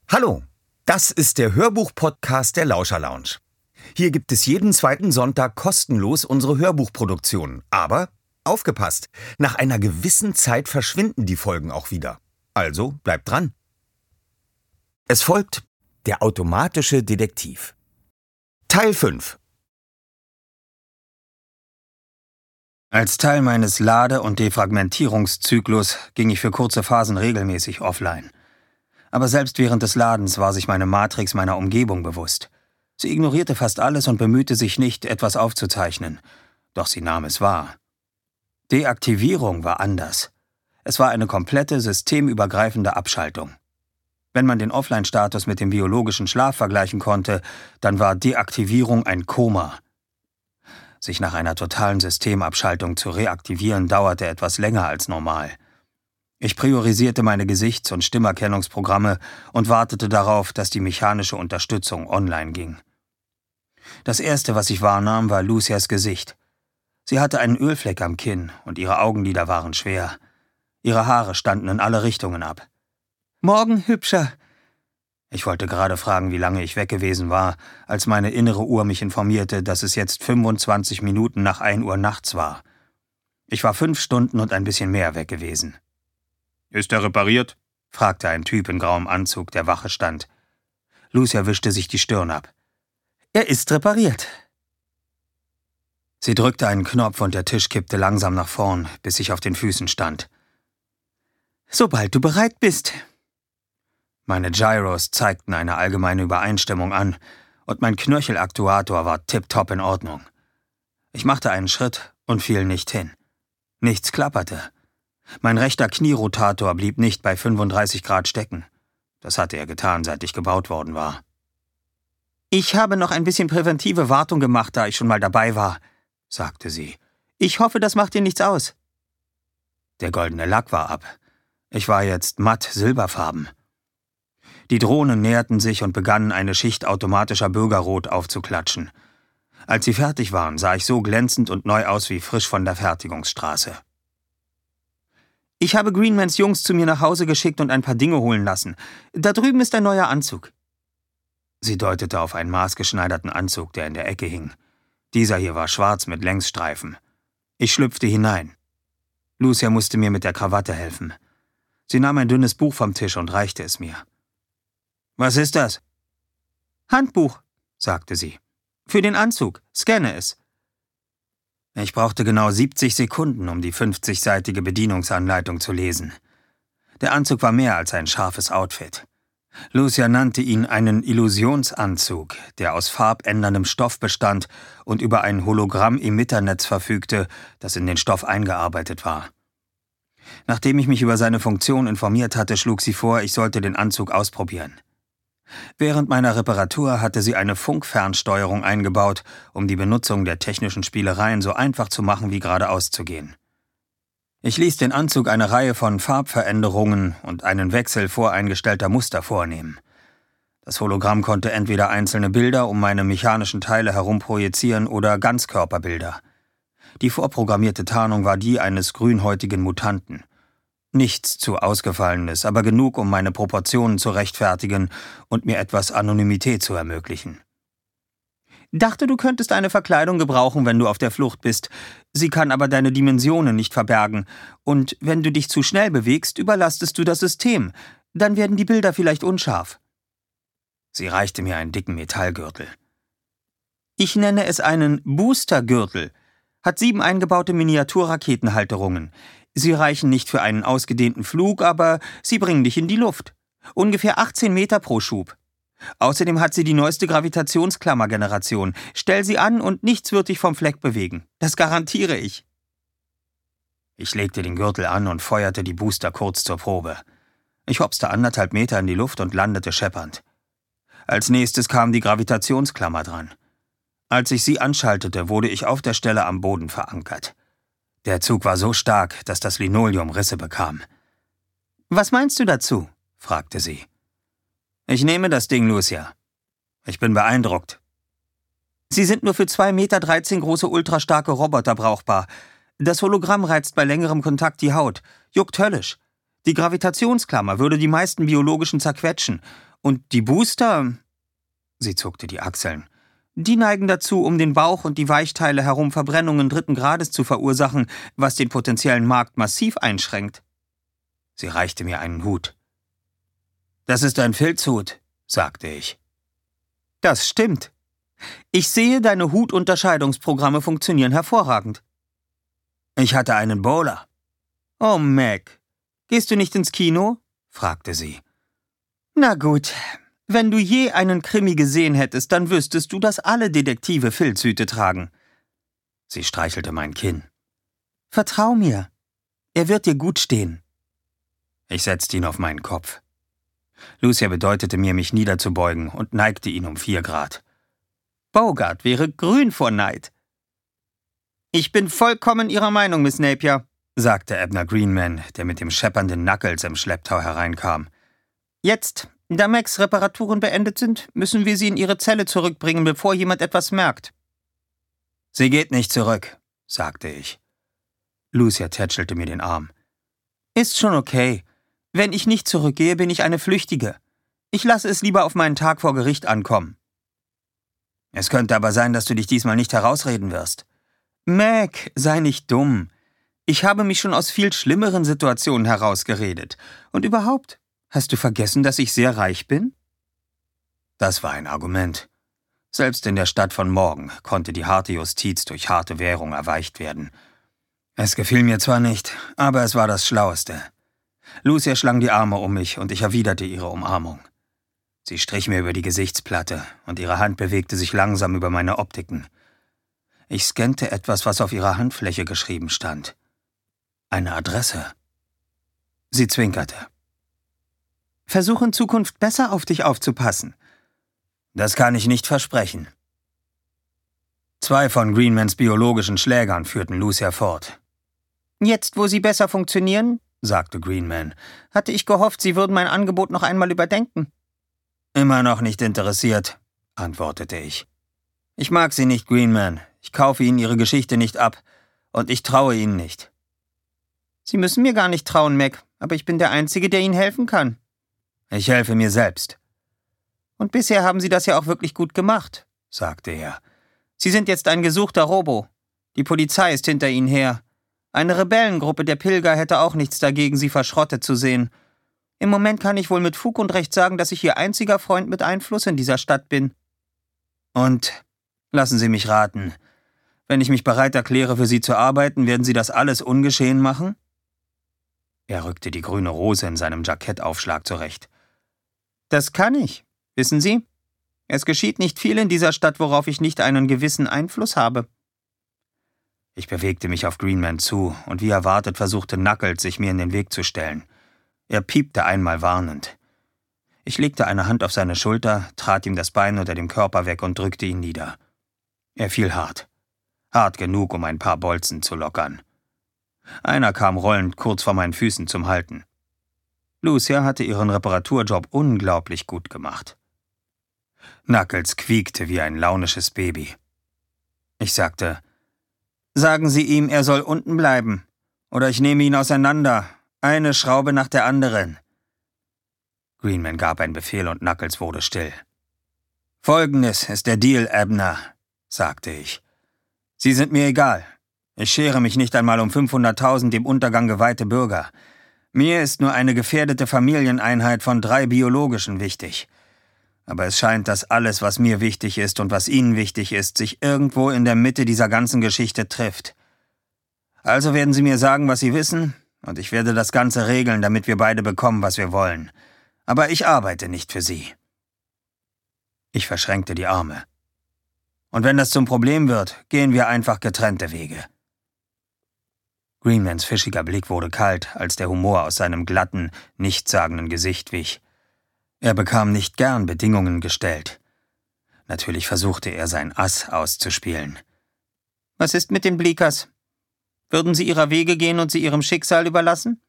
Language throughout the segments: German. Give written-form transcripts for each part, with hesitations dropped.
Hallo, das ist der Hörbuch-Podcast der Lauscher Lounge. Hier gibt es jeden zweiten Sonntag kostenlos unsere Hörbuchproduktionen. Aber aufgepasst, nach einer gewissen Zeit verschwinden die Folgen auch wieder. Also bleibt dran. Es folgt der automatische Detektiv. Teil 5. Als Teil meines Lade- und Defragmentierungszyklus ging ich für kurze Phasen regelmäßig offline. Aber selbst während des Ladens war sich meine Matrix meiner Umgebung bewusst. Sie ignorierte fast alles und bemühte sich nicht, etwas aufzuzeichnen. Doch sie nahm es wahr. Deaktivierung war anders. Es war eine komplette, systemübergreifende Abschaltung. Wenn man den Offline-Status mit dem biologischen Schlaf vergleichen konnte, dann war Deaktivierung ein Koma. Sich nach einer totalen Systemabschaltung zu reaktivieren, dauerte etwas länger als normal. Ich priorisierte meine Gesichts- und Stimmerkennungsprogramme und wartete darauf, dass die mechanische Unterstützung online ging. Das Erste, was ich wahrnahm, war Lucias Gesicht. Sie hatte einen Ölfleck am Kinn und ihre Augenlider waren schwer. Ihre Haare standen in alle Richtungen ab. »Morgen, Hübscher!« Ich wollte gerade fragen, wie lange ich weg gewesen war, als meine innere Uhr mich informierte, dass es jetzt 25 Minuten nach 1 Uhr nachts war. Ich war 5 Stunden und ein bisschen mehr weg gewesen. »Ist er repariert?« fragte ein Typ in grauem Anzug, der Wache stand. Lucia wischte sich die Stirn ab. »Er ist repariert.« Sie drückte einen Knopf und der Tisch kippte langsam nach vorn, bis ich auf den Füßen stand. »Sobald du bereit bist.« Meine Gyros zeigten eine allgemeine Übereinstimmung an und mein Knöchelaktuator war tipptopp in Ordnung. Ich machte einen Schritt und fiel nicht hin. Nichts klapperte. Mein rechter Knierotator blieb nicht bei 35 Grad stecken. Das hatte er getan, seit ich gebaut worden war. »Ich habe noch ein bisschen präventive Wartung gemacht, da ich schon mal dabei war«, sagte sie. »Ich hoffe, das macht dir nichts aus.« Der goldene Lack war ab. Ich war jetzt matt silberfarben. Die Drohnen näherten sich und begannen eine Schicht automatischer Bürgerrot aufzuklatschen. Als sie fertig waren, sah ich so glänzend und neu aus wie frisch von der Fertigungsstraße. »Ich habe Greenmans Jungs zu mir nach Hause geschickt und ein paar Dinge holen lassen. Da drüben ist ein neuer Anzug.« Sie deutete auf einen maßgeschneiderten Anzug, der in der Ecke hing. Dieser hier war schwarz mit Längsstreifen. Ich schlüpfte hinein. Lucia musste mir mit der Krawatte helfen. Sie nahm ein dünnes Buch vom Tisch und reichte es mir. »Was ist das?« »Handbuch«, sagte sie. »Für den Anzug. Scanne es.« Ich brauchte genau 70 Sekunden, um die 50-seitige Bedienungsanleitung zu lesen. Der Anzug war mehr als ein scharfes Outfit. Lucia nannte ihn einen Illusionsanzug, der aus farbänderndem Stoff bestand und über ein Hologramm-Emitternetz verfügte, das in den Stoff eingearbeitet war. Nachdem ich mich über seine Funktion informiert hatte, schlug sie vor, ich sollte den Anzug ausprobieren. Während meiner Reparatur hatte sie eine Funkfernsteuerung eingebaut, um die Benutzung der technischen Spielereien so einfach zu machen wie geradeaus zu gehen. Ich ließ den Anzug eine Reihe von Farbveränderungen und einen Wechsel voreingestellter Muster vornehmen. Das Hologramm konnte entweder einzelne Bilder um meine mechanischen Teile herum projizieren oder Ganzkörperbilder. Die vorprogrammierte Tarnung war die eines grünhäutigen Mutanten. Nichts zu Ausgefallenes, aber genug, um meine Proportionen zu rechtfertigen und mir etwas Anonymität zu ermöglichen. »Dachte, du könntest eine Verkleidung gebrauchen, wenn du auf der Flucht bist. Sie kann aber deine Dimensionen nicht verbergen. Und wenn du dich zu schnell bewegst, überlastest du das System. Dann werden die Bilder vielleicht unscharf.« Sie reichte mir einen dicken Metallgürtel. »Ich nenne es einen Boostergürtel. Hat 7 eingebaute Miniaturraketenhalterungen. Sie reichen nicht für einen ausgedehnten Flug, aber sie bringen dich in die Luft. Ungefähr 18 Meter pro Schub. Außerdem hat sie die neueste Gravitationsklammer-Generation. Stell sie an und nichts wird dich vom Fleck bewegen. Das garantiere ich.« Ich legte den Gürtel an und feuerte die Booster kurz zur Probe. Ich hopste 1,5 Meter in die Luft und landete scheppernd. Als nächstes kam die Gravitationsklammer dran. Als ich sie anschaltete, wurde ich auf der Stelle am Boden verankert. Der Zug war so stark, dass das Linoleum Risse bekam. »Was meinst du dazu?« fragte sie. »Ich nehme das Ding, Lucia. Ich bin beeindruckt.« »Sie sind nur für 2,13 Meter große ultrastarke Roboter brauchbar. Das Hologramm reizt bei längerem Kontakt die Haut. Juckt höllisch. Die Gravitationsklammer würde die meisten biologischen zerquetschen. Und die Booster? Sie zuckte die Achseln. Die neigen dazu, um den Bauch und die Weichteile herum Verbrennungen 3. Grades zu verursachen, was den potenziellen Markt massiv einschränkt. Sie reichte mir einen Hut. »Das ist ein Filzhut«, sagte ich. »Das stimmt. Ich sehe, deine Hutunterscheidungsprogramme funktionieren hervorragend.« »Ich hatte einen Bowler.« »Oh, Meg, gehst du nicht ins Kino?« fragte sie. »Na gut, wenn du je einen Krimi gesehen hättest, dann wüsstest du, dass alle Detektive Filzhüte tragen.« Sie streichelte mein Kinn. »Vertrau mir, er wird dir gut stehen.« Ich setzte ihn auf meinen Kopf. Lucia bedeutete mir, mich niederzubeugen und neigte ihn um 4 Grad. Bogart wäre grün vor Neid. »Ich bin vollkommen Ihrer Meinung, Miss Napier«, sagte Abner Greenman, der mit dem scheppernden Knuckles im Schlepptau hereinkam. »Jetzt, da Macs Reparaturen beendet sind, müssen wir sie in ihre Zelle zurückbringen, bevor jemand etwas merkt.« »Sie geht nicht zurück«, sagte ich. Lucia tätschelte mir den Arm. »Ist schon okay. Wenn ich nicht zurückgehe, bin ich eine Flüchtige. Ich lasse es lieber auf meinen Tag vor Gericht ankommen.« »Es könnte aber sein, dass du dich diesmal nicht herausreden wirst.« »Mac, sei nicht dumm. Ich habe mich schon aus viel schlimmeren Situationen herausgeredet. Und überhaupt, hast du vergessen, dass ich sehr reich bin?« Das war ein Argument. Selbst in der Stadt von morgen konnte die harte Justiz durch harte Währung erweicht werden. Es gefiel mir zwar nicht, aber es war das Schlaueste. Lucia schlang die Arme um mich und ich erwiderte ihre Umarmung. Sie strich mir über die Gesichtsplatte und ihre Hand bewegte sich langsam über meine Optiken. Ich scannte etwas, was auf ihrer Handfläche geschrieben stand. Eine Adresse. Sie zwinkerte. »Versuch in Zukunft besser auf dich aufzupassen.« »Das kann ich nicht versprechen.« 2 von Greenmans biologischen Schlägern führten Lucia fort. »Jetzt, wo sie besser funktionieren«, sagte Greenman, »hatte ich gehofft, Sie würden mein Angebot noch einmal überdenken.« »Immer noch nicht interessiert«, antwortete ich. »Ich mag Sie nicht, Greenman. Ich kaufe Ihnen Ihre Geschichte nicht ab. Und ich traue Ihnen nicht.« »Sie müssen mir gar nicht trauen, Mac, aber ich bin der Einzige, der Ihnen helfen kann.« »Ich helfe mir selbst.« »Und bisher haben Sie das ja auch wirklich gut gemacht«, sagte er. »Sie sind jetzt ein gesuchter Robo. Die Polizei ist hinter Ihnen her. Eine Rebellengruppe der Pilger hätte auch nichts dagegen, Sie verschrottet zu sehen. Im Moment kann ich wohl mit Fug und Recht sagen, dass ich Ihr einziger Freund mit Einfluss in dieser Stadt bin.« »Und, lassen Sie mich raten, wenn ich mich bereit erkläre, für Sie zu arbeiten, werden Sie das alles ungeschehen machen?« Er rückte die grüne Rose in seinem Jackettaufschlag zurecht. »Das kann ich, wissen Sie? Es geschieht nicht viel in dieser Stadt, worauf ich nicht einen gewissen Einfluss habe.« Ich bewegte mich auf Greenman zu, und wie erwartet versuchte Knuckles, sich mir in den Weg zu stellen. Er piepte einmal warnend. Ich legte eine Hand auf seine Schulter, trat ihm das Bein unter dem Körper weg und drückte ihn nieder. Er fiel hart. Hart genug, um ein paar Bolzen zu lockern. Einer kam rollend kurz vor meinen Füßen zum Halten. Lucia hatte ihren Reparaturjob unglaublich gut gemacht. Knuckles quiekte wie ein launisches Baby. Ich sagte, »Sagen Sie ihm, er soll unten bleiben, oder ich nehme ihn auseinander, eine Schraube nach der anderen.« Greenman gab einen Befehl und Knuckles wurde still. »Folgendes ist der Deal, Abner«, sagte ich. »Sie sind mir egal. Ich schere mich nicht einmal um 500.000 dem Untergang geweihte Bürger. Mir ist nur eine gefährdete Familieneinheit von 3 biologischen wichtig. Aber es scheint, dass alles, was mir wichtig ist und was Ihnen wichtig ist, sich irgendwo in der Mitte dieser ganzen Geschichte trifft. Also werden Sie mir sagen, was Sie wissen, und ich werde das Ganze regeln, damit wir beide bekommen, was wir wollen. Aber ich arbeite nicht für Sie.« Ich verschränkte die Arme. »Und wenn das zum Problem wird, gehen wir einfach getrennte Wege.« Greenmans fischiger Blick wurde kalt, als der Humor aus seinem glatten, nichtssagenden Gesicht wich. Er bekam nicht gern Bedingungen gestellt. Natürlich versuchte er, sein Ass auszuspielen. »Was ist mit den Bleakers? Würden Sie Ihrer Wege gehen und sie ihrem Schicksal überlassen?«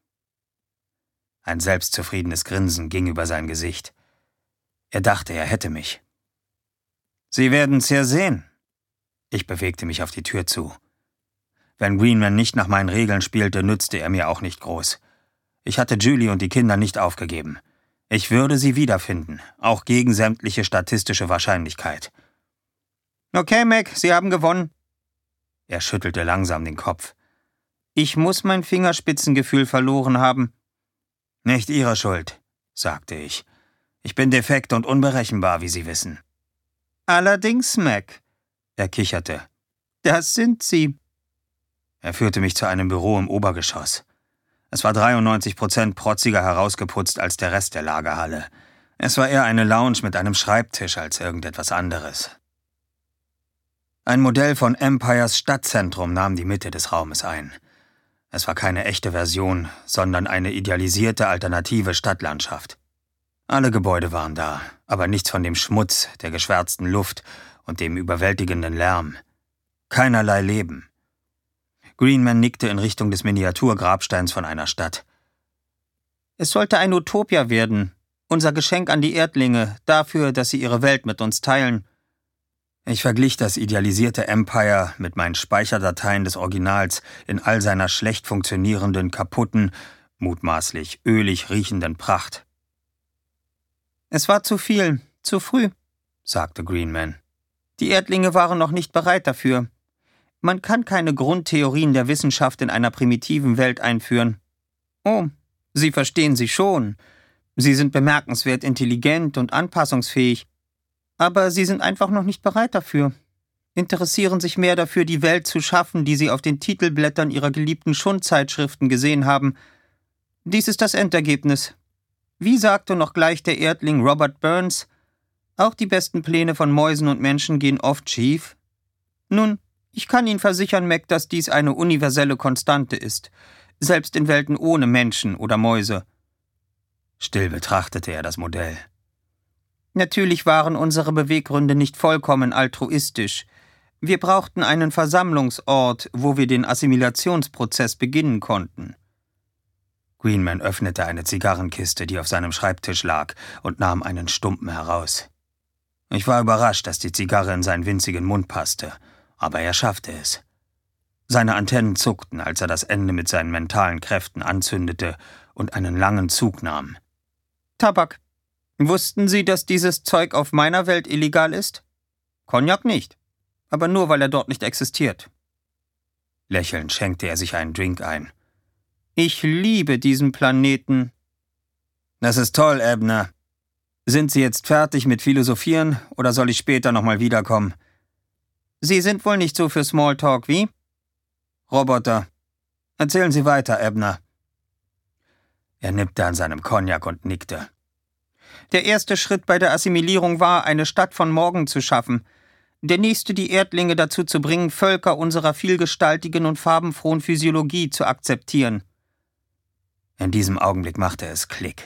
Ein selbstzufriedenes Grinsen ging über sein Gesicht. Er dachte, er hätte mich. »Sie werden's ja sehen.« Ich bewegte mich auf die Tür zu. Wenn Greenman nicht nach meinen Regeln spielte, nützte er mir auch nicht groß. Ich hatte Julie und die Kinder nicht aufgegeben. Ich würde sie wiederfinden, auch gegen sämtliche statistische Wahrscheinlichkeit. Okay, Mac, Sie haben gewonnen. Er schüttelte langsam den Kopf. Ich muss mein Fingerspitzengefühl verloren haben. Nicht Ihre Schuld, sagte ich. Ich bin defekt und unberechenbar, wie Sie wissen. Allerdings, Mac, er kicherte. Das sind Sie. Er führte mich zu einem Büro im Obergeschoss. Es war 93% protziger herausgeputzt als der Rest der Lagerhalle. Es war eher eine Lounge mit einem Schreibtisch als irgendetwas anderes. Ein Modell von Empires Stadtzentrum nahm die Mitte des Raumes ein. Es war keine echte Version, sondern eine idealisierte alternative Stadtlandschaft. Alle Gebäude waren da, aber nichts von dem Schmutz, der geschwärzten Luft und dem überwältigenden Lärm. Keinerlei Leben. Greenman nickte in Richtung des Miniaturgrabsteins von einer Stadt. Es sollte ein Utopia werden, unser Geschenk an die Erdlinge, dafür, dass sie ihre Welt mit uns teilen. Ich verglich das idealisierte Empire mit meinen Speicherdateien des Originals in all seiner schlecht funktionierenden, kaputten, mutmaßlich ölig riechenden Pracht. Es war zu viel, zu früh, sagte Greenman. Die Erdlinge waren noch nicht bereit dafür. Man kann keine Grundtheorien der Wissenschaft in einer primitiven Welt einführen. Oh, Sie verstehen sie schon. Sie sind bemerkenswert intelligent und anpassungsfähig. Aber sie sind einfach noch nicht bereit dafür. Interessieren sich mehr dafür, die Welt zu schaffen, die sie auf den Titelblättern ihrer geliebten Schundzeitschriften gesehen haben. Dies ist das Endergebnis. Wie sagte noch gleich der Erdling Robert Burns, auch die besten Pläne von Mäusen und Menschen gehen oft schief. Nun, ich kann Ihnen versichern, Mac, dass dies eine universelle Konstante ist, selbst in Welten ohne Menschen oder Mäuse. Still betrachtete er das Modell. Natürlich waren unsere Beweggründe nicht vollkommen altruistisch. Wir brauchten einen Versammlungsort, wo wir den Assimilationsprozess beginnen konnten. Greenman öffnete eine Zigarrenkiste, die auf seinem Schreibtisch lag, und nahm einen Stumpen heraus. Ich war überrascht, dass die Zigarre in seinen winzigen Mund passte, aber er schaffte es. Seine Antennen zuckten, als er das Ende mit seinen mentalen Kräften anzündete und einen langen Zug nahm. Tabak. Wussten Sie, dass dieses Zeug auf meiner Welt illegal ist? Cognac nicht, aber nur, weil er dort nicht existiert. Lächelnd schenkte er sich einen Drink ein. Ich liebe diesen Planeten. Das ist toll, Abner. Sind Sie jetzt fertig mit Philosophieren oder soll ich später nochmal wiederkommen? Sie sind wohl nicht so für Smalltalk, wie? Roboter. Erzählen Sie weiter, Abner. Er nippte an seinem Cognac und nickte. Der erste Schritt bei der Assimilierung war, eine Stadt von morgen zu schaffen. Der nächste, die Erdlinge dazu zu bringen, Völker unserer vielgestaltigen und farbenfrohen Physiologie zu akzeptieren. In diesem Augenblick machte es Klick.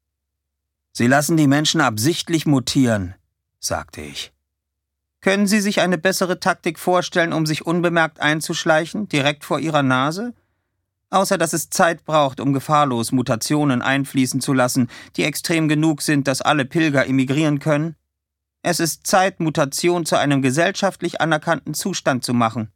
Sie lassen die Menschen absichtlich mutieren, sagte ich. Können Sie sich eine bessere Taktik vorstellen, um sich unbemerkt einzuschleichen, direkt vor Ihrer Nase? Außer dass es Zeit braucht, um gefahrlos Mutationen einfließen zu lassen, die extrem genug sind, dass alle Pilger emigrieren können. Es ist Zeit, Mutation zu einem gesellschaftlich anerkannten Zustand zu machen.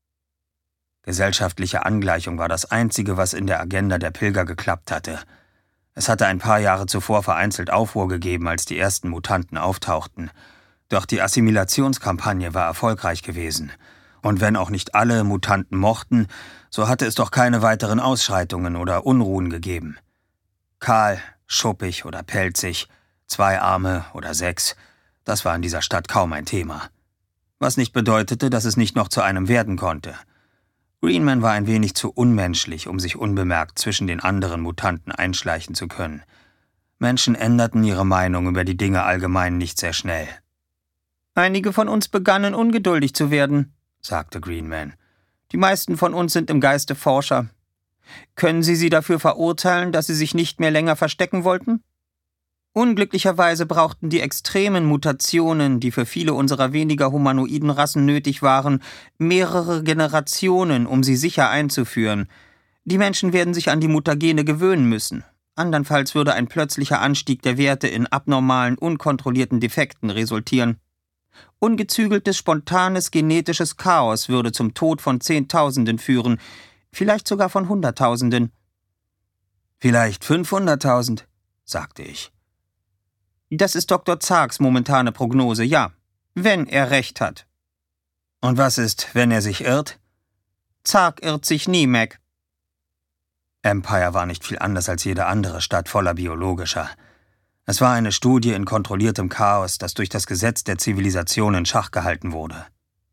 Gesellschaftliche Angleichung war das Einzige, was in der Agenda der Pilger geklappt hatte. Es hatte ein paar Jahre zuvor vereinzelt Aufruhr gegeben, als die ersten Mutanten auftauchten. Doch die Assimilationskampagne war erfolgreich gewesen. Und wenn auch nicht alle Mutanten mochten, so hatte es doch keine weiteren Ausschreitungen oder Unruhen gegeben. Kahl, schuppig oder pelzig, 2 Arme oder 6, das war in dieser Stadt kaum ein Thema. Was nicht bedeutete, dass es nicht noch zu einem werden konnte. Greenman war ein wenig zu unmenschlich, um sich unbemerkt zwischen den anderen Mutanten einschleichen zu können. Menschen änderten ihre Meinung über die Dinge allgemein nicht sehr schnell. Einige von uns begannen ungeduldig zu werden, sagte Greenman. Die meisten von uns sind im Geiste Forscher. Können Sie sie dafür verurteilen, dass sie sich nicht mehr länger verstecken wollten? Unglücklicherweise brauchten die extremen Mutationen, die für viele unserer weniger humanoiden Rassen nötig waren, mehrere Generationen, um sie sicher einzuführen. Die Menschen werden sich an die Mutagene gewöhnen müssen. Andernfalls würde ein plötzlicher Anstieg der Werte in abnormalen, unkontrollierten Defekten resultieren. Ungezügeltes, spontanes genetisches Chaos würde zum Tod von Zehntausenden führen, vielleicht sogar von Hunderttausenden. Vielleicht 500.000, sagte ich. Das ist Dr. Zarks momentane Prognose, ja. Wenn er recht hat. Und was ist, wenn er sich irrt? Zark irrt sich nie, Mac. Empire war nicht viel anders als jede andere Stadt voller Biologischer. Es war eine Studie in kontrolliertem Chaos, das durch das Gesetz der Zivilisation in Schach gehalten wurde.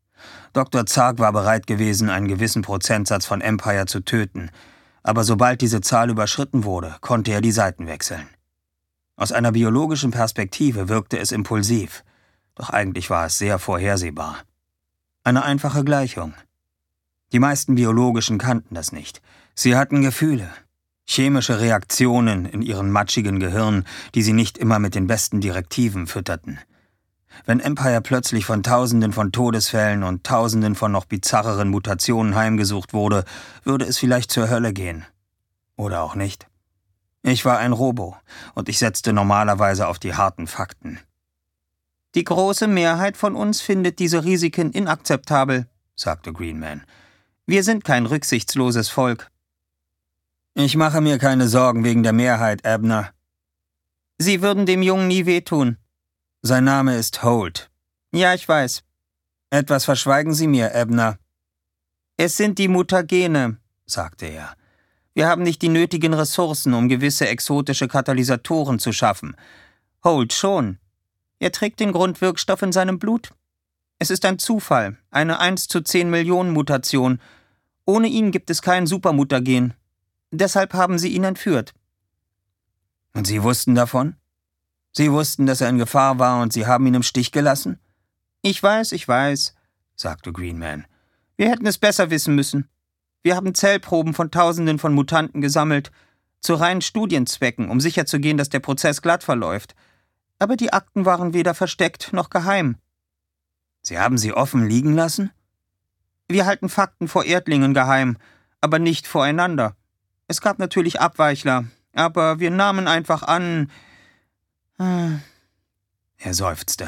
Dr. Zark war bereit gewesen, einen gewissen Prozentsatz von Empire zu töten, aber sobald diese Zahl überschritten wurde, konnte er die Seiten wechseln. Aus einer biologischen Perspektive wirkte es impulsiv, doch eigentlich war es sehr vorhersehbar. Eine einfache Gleichung. Die meisten Biologischen kannten das nicht. Sie hatten Gefühle, chemische Reaktionen in ihren matschigen Gehirnen, die sie nicht immer mit den besten Direktiven fütterten. Wenn Empire plötzlich von Tausenden von Todesfällen und Tausenden von noch bizarreren Mutationen heimgesucht wurde, würde es vielleicht zur Hölle gehen. Oder auch nicht. Ich war ein Robo und ich setzte normalerweise auf die harten Fakten. Die große Mehrheit von uns findet diese Risiken inakzeptabel, sagte Greenman. Wir sind kein rücksichtsloses Volk. Ich mache mir keine Sorgen wegen der Mehrheit, Abner. Sie würden dem Jungen nie wehtun. Sein Name ist Holt. Ja, ich weiß. Etwas verschweigen Sie mir, Abner. Es sind die Mutagene, sagte er. Wir haben nicht die nötigen Ressourcen, um gewisse exotische Katalysatoren zu schaffen. Holt schon. Er trägt den Grundwirkstoff in seinem Blut. Es ist ein Zufall, eine 1:10 Millionen Mutation. Ohne ihn gibt es kein Supermutagen. Deshalb haben sie ihn entführt. Und Sie wussten davon? Sie wussten, dass er in Gefahr war und Sie haben ihn im Stich gelassen? Ich weiß, sagte Greenman. Wir hätten es besser wissen müssen. Wir haben Zellproben von Tausenden von Mutanten gesammelt, zu reinen Studienzwecken, um sicherzugehen, dass der Prozess glatt verläuft. Aber die Akten waren weder versteckt noch geheim. Sie haben sie offen liegen lassen? Wir halten Fakten vor Erdlingen geheim, aber nicht voreinander. Es gab natürlich Abweichler, aber wir nahmen einfach an... Er seufzte.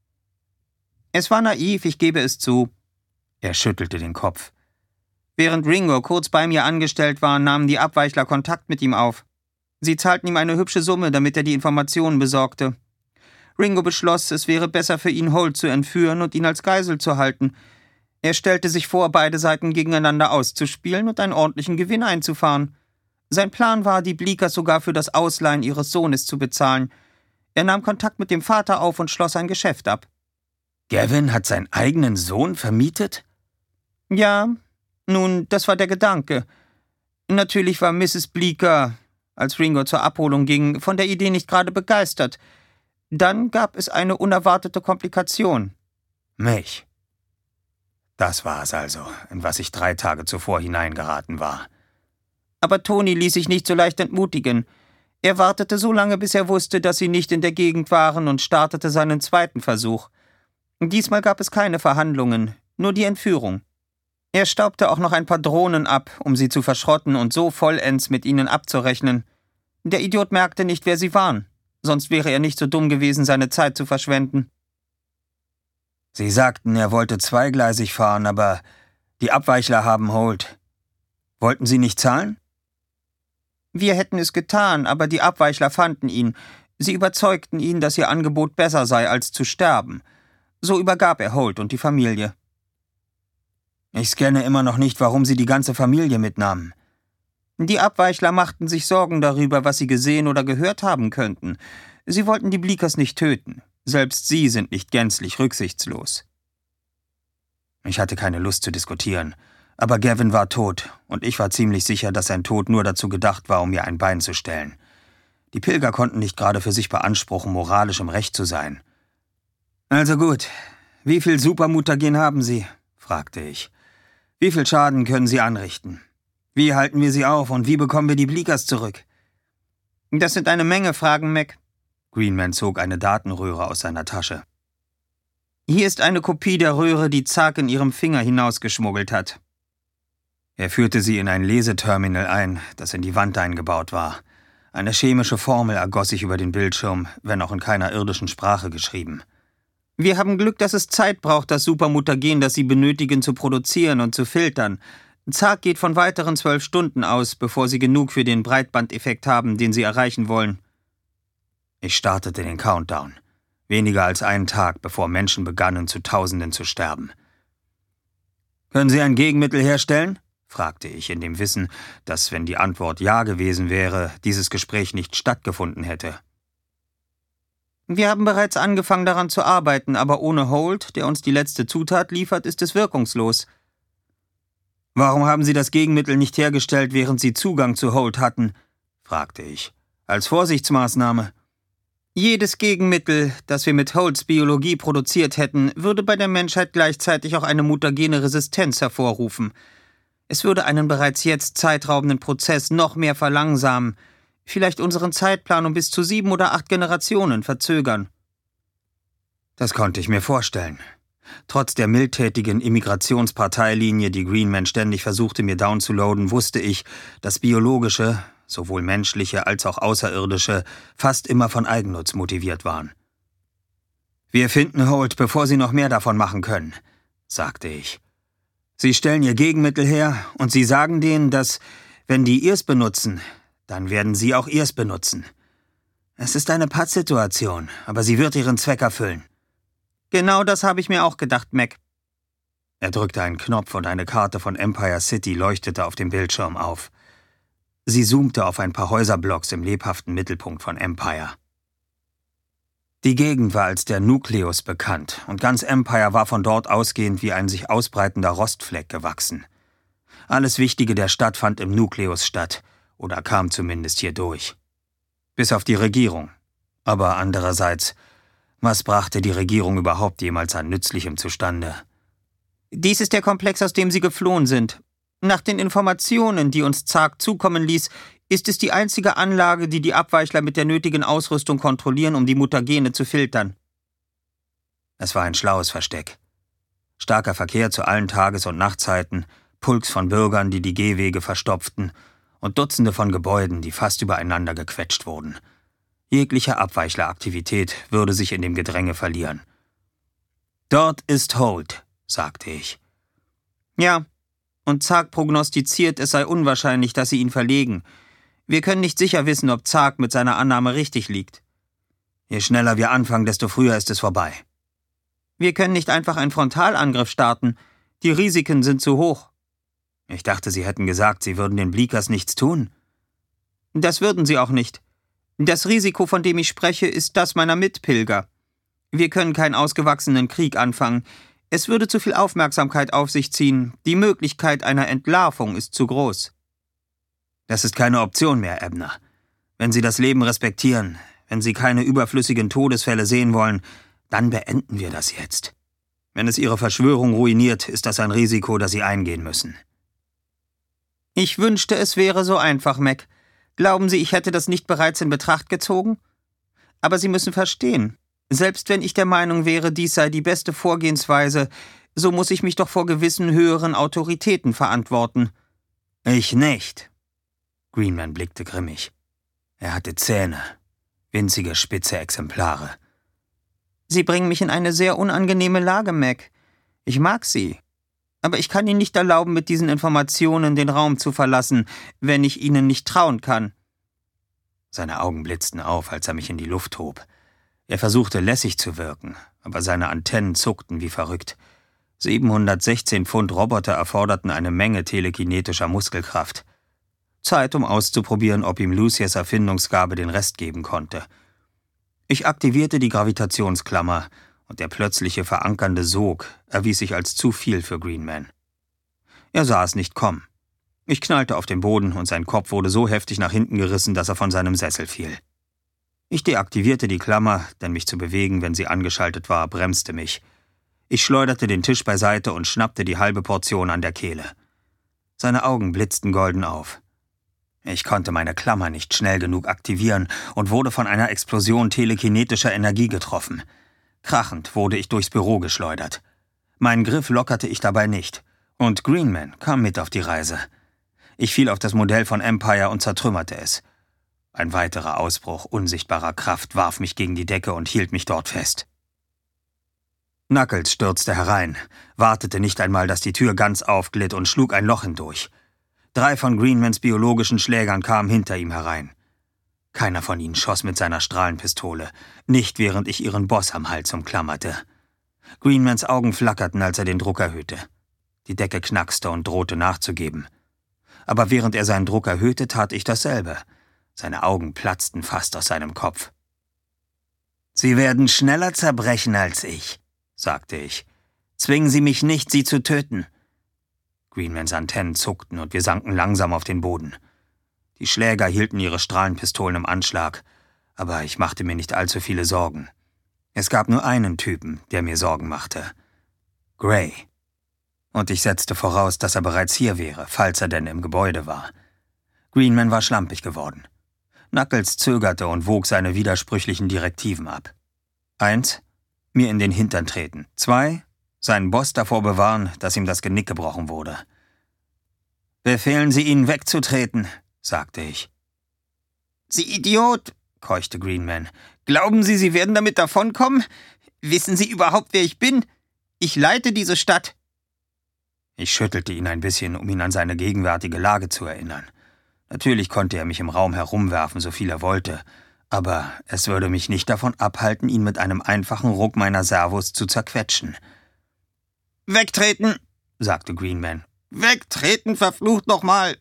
Es war naiv, ich gebe es zu. Er schüttelte den Kopf. Während Ringo kurz bei mir angestellt war, nahmen die Abweichler Kontakt mit ihm auf. Sie zahlten ihm eine hübsche Summe, damit er die Informationen besorgte. Ringo beschloss, es wäre besser für ihn, Holt zu entführen und ihn als Geisel zu halten. Er stellte sich vor, beide Seiten gegeneinander auszuspielen und einen ordentlichen Gewinn einzufahren. Sein Plan war, die Bleakers sogar für das Ausleihen ihres Sohnes zu bezahlen. Er nahm Kontakt mit dem Vater auf und schloss ein Geschäft ab. Gavin hat seinen eigenen Sohn vermietet? Ja, nun, das war der Gedanke. Natürlich war Mrs. Bleeker, als Ringo zur Abholung ging, von der Idee nicht gerade begeistert. Dann gab es eine unerwartete Komplikation. Mich. Das war es also, in was ich 3 Tage zuvor hineingeraten war. Aber Tony ließ sich nicht so leicht entmutigen. Er wartete so lange, bis er wusste, dass sie nicht in der Gegend waren und startete seinen zweiten Versuch. Diesmal gab es keine Verhandlungen, nur die Entführung. Er staubte auch noch ein paar Drohnen ab, um sie zu verschrotten und so vollends mit ihnen abzurechnen. Der Idiot merkte nicht, wer sie waren. Sonst wäre er nicht so dumm gewesen, seine Zeit zu verschwenden. Sie sagten, er wollte zweigleisig fahren, aber die Abweichler haben Holt. Wollten Sie nicht zahlen? Wir hätten es getan, aber die Abweichler fanden ihn. Sie überzeugten ihn, dass ihr Angebot besser sei, als zu sterben. So übergab er Holt und die Familie. Ich scanne immer noch nicht, warum Sie die ganze Familie mitnahmen. Die Abweichler machten sich Sorgen darüber, was sie gesehen oder gehört haben könnten. Sie wollten die Bleakers nicht töten. Selbst sie sind nicht gänzlich rücksichtslos. Ich hatte keine Lust zu diskutieren. Aber Gavin war tot, und ich war ziemlich sicher, dass sein Tod nur dazu gedacht war, um mir ein Bein zu stellen. Die Pilger konnten nicht gerade für sich beanspruchen, moralisch im Recht zu sein. »Also gut, wie viel Supermutagen haben Sie?« fragte ich. »Wie viel Schaden können Sie anrichten? Wie halten wir sie auf und wie bekommen wir die Bleakers zurück?« »Das sind eine Menge Fragen, Mac.« Greenman zog eine Datenröhre aus seiner Tasche. »Hier ist eine Kopie der Röhre, die Zark in ihrem Finger hinausgeschmuggelt hat.« Er führte sie in ein Leseterminal ein, das in die Wand eingebaut war. Eine chemische Formel ergoss sich über den Bildschirm, wenn auch in keiner irdischen Sprache geschrieben. »Wir haben Glück, dass es Zeit braucht, das Supermutagen, das Sie benötigen, zu produzieren und zu filtern. Zark geht von weiteren 12 Stunden aus, bevor Sie genug für den Breitbandeffekt haben, den Sie erreichen wollen.« Ich startete den Countdown. Weniger als einen Tag, bevor Menschen begannen, zu Tausenden zu sterben. »Können Sie ein Gegenmittel herstellen?« fragte ich, in dem Wissen, dass, wenn die Antwort Ja gewesen wäre, dieses Gespräch nicht stattgefunden hätte. »Wir haben bereits angefangen, daran zu arbeiten, aber ohne Holt, der uns die letzte Zutat liefert, ist es wirkungslos.« »Warum haben Sie das Gegenmittel nicht hergestellt, während Sie Zugang zu Holt hatten?« fragte ich. »Als Vorsichtsmaßnahme?« »Jedes Gegenmittel, das wir mit Holts Biologie produziert hätten, würde bei der Menschheit gleichzeitig auch eine mutagene Resistenz hervorrufen. Es würde einen bereits jetzt zeitraubenden Prozess noch mehr verlangsamen, vielleicht unseren Zeitplan um bis zu 7 oder 8 Generationen verzögern.« Das konnte ich mir vorstellen. Trotz der mildtätigen Immigrationsparteilinie, die Greenman ständig versuchte, mir downzuladen, wusste ich, dass biologische, sowohl menschliche als auch außerirdische, fast immer von Eigennutz motiviert waren. »Wir finden Holt, bevor Sie noch mehr davon machen können«, sagte ich. »Sie stellen Ihr Gegenmittel her und Sie sagen denen, dass, wenn die Ihrs benutzen, dann werden Sie auch Ihrs benutzen. Es ist eine Pattsituation, aber sie wird ihren Zweck erfüllen.« »Genau das habe ich mir auch gedacht, Mac.« Er drückte einen Knopf und eine Karte von Empire City leuchtete auf dem Bildschirm auf. Sie zoomte auf ein paar Häuserblocks im lebhaften Mittelpunkt von Empire. Die Gegend war als der Nukleus bekannt und ganz Empire war von dort ausgehend wie ein sich ausbreitender Rostfleck gewachsen. Alles Wichtige der Stadt fand im Nukleus statt oder kam zumindest hier durch. Bis auf die Regierung. Aber andererseits, was brachte die Regierung überhaupt jemals an Nützlichem zustande? »Dies ist der Komplex, aus dem Sie geflohen sind. Nach den Informationen, die uns Zark zukommen ließ, ist es die einzige Anlage, die die Abweichler mit der nötigen Ausrüstung kontrollieren, um die Mutagene zu filtern.« Es war ein schlaues Versteck. Starker Verkehr zu allen Tages- und Nachtzeiten, Pulks von Bürgern, die die Gehwege verstopften, und Dutzende von Gebäuden, die fast übereinander gequetscht wurden. Jegliche Abweichleraktivität würde sich in dem Gedränge verlieren. »Dort ist Holt«, sagte ich. »Ja, und Zark prognostiziert, es sei unwahrscheinlich, dass sie ihn verlegen. Wir können nicht sicher wissen, ob Zark mit seiner Annahme richtig liegt.« »Je schneller wir anfangen, desto früher ist es vorbei.« »Wir können nicht einfach einen Frontalangriff starten. Die Risiken sind zu hoch.« »Ich dachte, Sie hätten gesagt, Sie würden den Bleakers nichts tun.« »Das würden sie auch nicht. Das Risiko, von dem ich spreche, ist das meiner Mitpilger. Wir können keinen ausgewachsenen Krieg anfangen. Es würde zu viel Aufmerksamkeit auf sich ziehen. Die Möglichkeit einer Entlarvung ist zu groß.« »Das ist keine Option mehr, Ebner. Wenn Sie das Leben respektieren, wenn Sie keine überflüssigen Todesfälle sehen wollen, dann beenden wir das jetzt. Wenn es Ihre Verschwörung ruiniert, ist das ein Risiko, das Sie eingehen müssen.« »Ich wünschte, es wäre so einfach, Mac. Glauben Sie, ich hätte das nicht bereits in Betracht gezogen? Aber Sie müssen verstehen, selbst wenn ich der Meinung wäre, dies sei die beste Vorgehensweise, so muss ich mich doch vor gewissen höheren Autoritäten verantworten.« »Ich nicht.« Greenman blickte grimmig. Er hatte Zähne, winzige, spitze Exemplare. »Sie bringen mich in eine sehr unangenehme Lage, Mac. Ich mag Sie. Aber ich kann Ihnen nicht erlauben, mit diesen Informationen den Raum zu verlassen, wenn ich Ihnen nicht trauen kann.« Seine Augen blitzten auf, als er mich in die Luft hob. Er versuchte lässig zu wirken, aber seine Antennen zuckten wie verrückt. 716 Pfund Roboter erforderten eine Menge telekinetischer Muskelkraft. Zeit, um auszuprobieren, ob ihm Lucias Erfindungsgabe den Rest geben konnte. Ich aktivierte die Gravitationsklammer, und der plötzliche verankernde Sog erwies sich als zu viel für Greenman. Er sah es nicht kommen. Ich knallte auf den Boden und sein Kopf wurde so heftig nach hinten gerissen, dass er von seinem Sessel fiel. Ich deaktivierte die Klammer, denn mich zu bewegen, wenn sie angeschaltet war, bremste mich. Ich schleuderte den Tisch beiseite und schnappte die halbe Portion an der Kehle. Seine Augen blitzten golden auf. Ich konnte meine Klammer nicht schnell genug aktivieren und wurde von einer Explosion telekinetischer Energie getroffen. Krachend wurde ich durchs Büro geschleudert. Meinen Griff lockerte ich dabei nicht, und Greenman kam mit auf die Reise. Ich fiel auf das Modell von Empire und zertrümmerte es. Ein weiterer Ausbruch unsichtbarer Kraft warf mich gegen die Decke und hielt mich dort fest. Knuckles stürzte herein, wartete nicht einmal, dass die Tür ganz aufglitt und schlug ein Loch hindurch. 3 von Greenmans biologischen Schlägern kamen hinter ihm herein. Keiner von ihnen schoss mit seiner Strahlenpistole, nicht während ich ihren Boss am Hals umklammerte. Greenmans Augen flackerten, als er den Druck erhöhte. Die Decke knackste und drohte nachzugeben. Aber während er seinen Druck erhöhte, tat ich dasselbe. Seine Augen platzten fast aus seinem Kopf. »Sie werden schneller zerbrechen als ich«, sagte ich. »Zwingen Sie mich nicht, Sie zu töten.« Greenmans Antennen zuckten und wir sanken langsam auf den Boden. Die Schläger hielten ihre Strahlenpistolen im Anschlag, aber ich machte mir nicht allzu viele Sorgen. Es gab nur einen Typen, der mir Sorgen machte. Gray. Und ich setzte voraus, dass er bereits hier wäre, falls er denn im Gebäude war. Greenman war schlampig geworden. Knuckles zögerte und wog seine widersprüchlichen Direktiven ab. 1. Mir in den Hintern treten. 2. Seinen Boss davor bewahren, dass ihm das Genick gebrochen wurde. »Befehlen Sie ihnen wegzutreten«, sagte ich. »Sie Idiot«, keuchte Greenman. »Glauben Sie, Sie werden damit davonkommen? Wissen Sie überhaupt, wer ich bin? Ich leite diese Stadt.« Ich schüttelte ihn ein bisschen, um ihn an seine gegenwärtige Lage zu erinnern. Natürlich konnte er mich im Raum herumwerfen, so viel er wollte, aber es würde mich nicht davon abhalten, ihn mit einem einfachen Ruck meiner Servos zu zerquetschen. »Wegtreten«, sagte Greenman. »Wegtreten, verflucht nochmal!«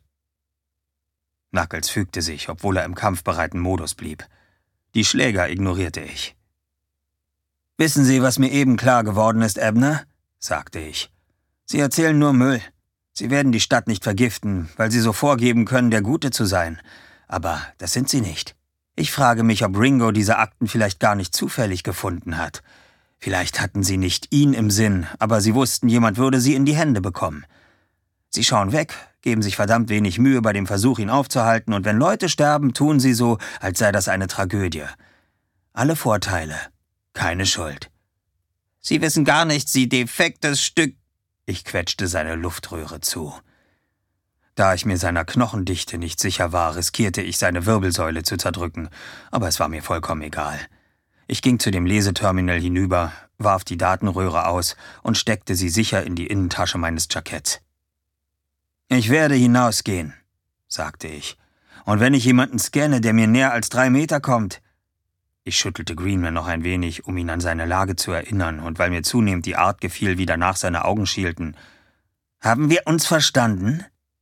Knuckles fügte sich, obwohl er im kampfbereiten Modus blieb. Die Schläger ignorierte ich. »Wissen Sie, was mir eben klar geworden ist, Abner?«, sagte ich. »Sie erzählen nur Müll. Sie werden die Stadt nicht vergiften, weil Sie so vorgeben können, der Gute zu sein. Aber das sind Sie nicht. Ich frage mich, ob Ringo diese Akten vielleicht gar nicht zufällig gefunden hat. Vielleicht hatten Sie nicht ihn im Sinn, aber Sie wussten, jemand würde sie in die Hände bekommen. Sie schauen weg, geben sich verdammt wenig Mühe bei dem Versuch, ihn aufzuhalten, und wenn Leute sterben, tun sie so, als sei das eine Tragödie. Alle Vorteile, keine Schuld. »Sie wissen gar nichts, Sie defektes Stück«, ich quetschte seine Luftröhre zu. Da ich mir seiner Knochendichte nicht sicher war, riskierte ich, seine Wirbelsäule zu zerdrücken, aber es war mir vollkommen egal. Ich ging zu dem Leseterminal hinüber, warf die Datenröhre aus und steckte sie sicher in die Innentasche meines Jacketts. »Ich werde hinausgehen«, sagte ich. »Und wenn ich jemanden scanne, der mir näher als 3 Meter kommt...« Ich schüttelte Greenman noch ein wenig, um ihn an seine Lage zu erinnern, und weil mir zunehmend die Art gefiel, wie danach seine Augen schielten. »Haben wir uns verstanden?«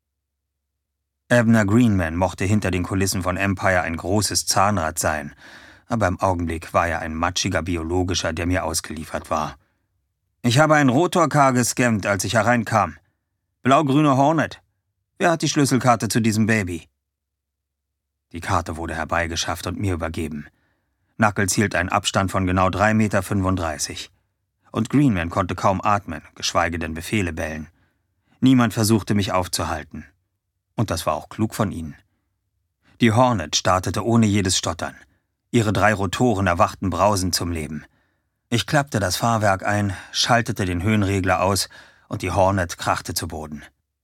Abner Greenman mochte hinter den Kulissen von Empire ein großes Zahnrad sein, aber im Augenblick war er ein matschiger Biologischer, der mir ausgeliefert war. »Ich habe ein Rotorcar gescannt, als ich hereinkam. Blau-grüne Hornet. Wer hat die Schlüsselkarte zu diesem Baby?« Die Karte wurde herbeigeschafft und mir übergeben. Knuckles hielt einen Abstand von genau 3,35 Meter. Und Greenman konnte kaum atmen, geschweige denn Befehle bellen. Niemand versuchte, mich aufzuhalten. Und das war auch klug von ihnen. Die Hornet startete ohne jedes Stottern. Ihre 3 Rotoren erwachten brausend zum Leben. Ich klappte das Fahrwerk ein, schaltete den Höhenregler aus und die Hornet krachte zu Boden.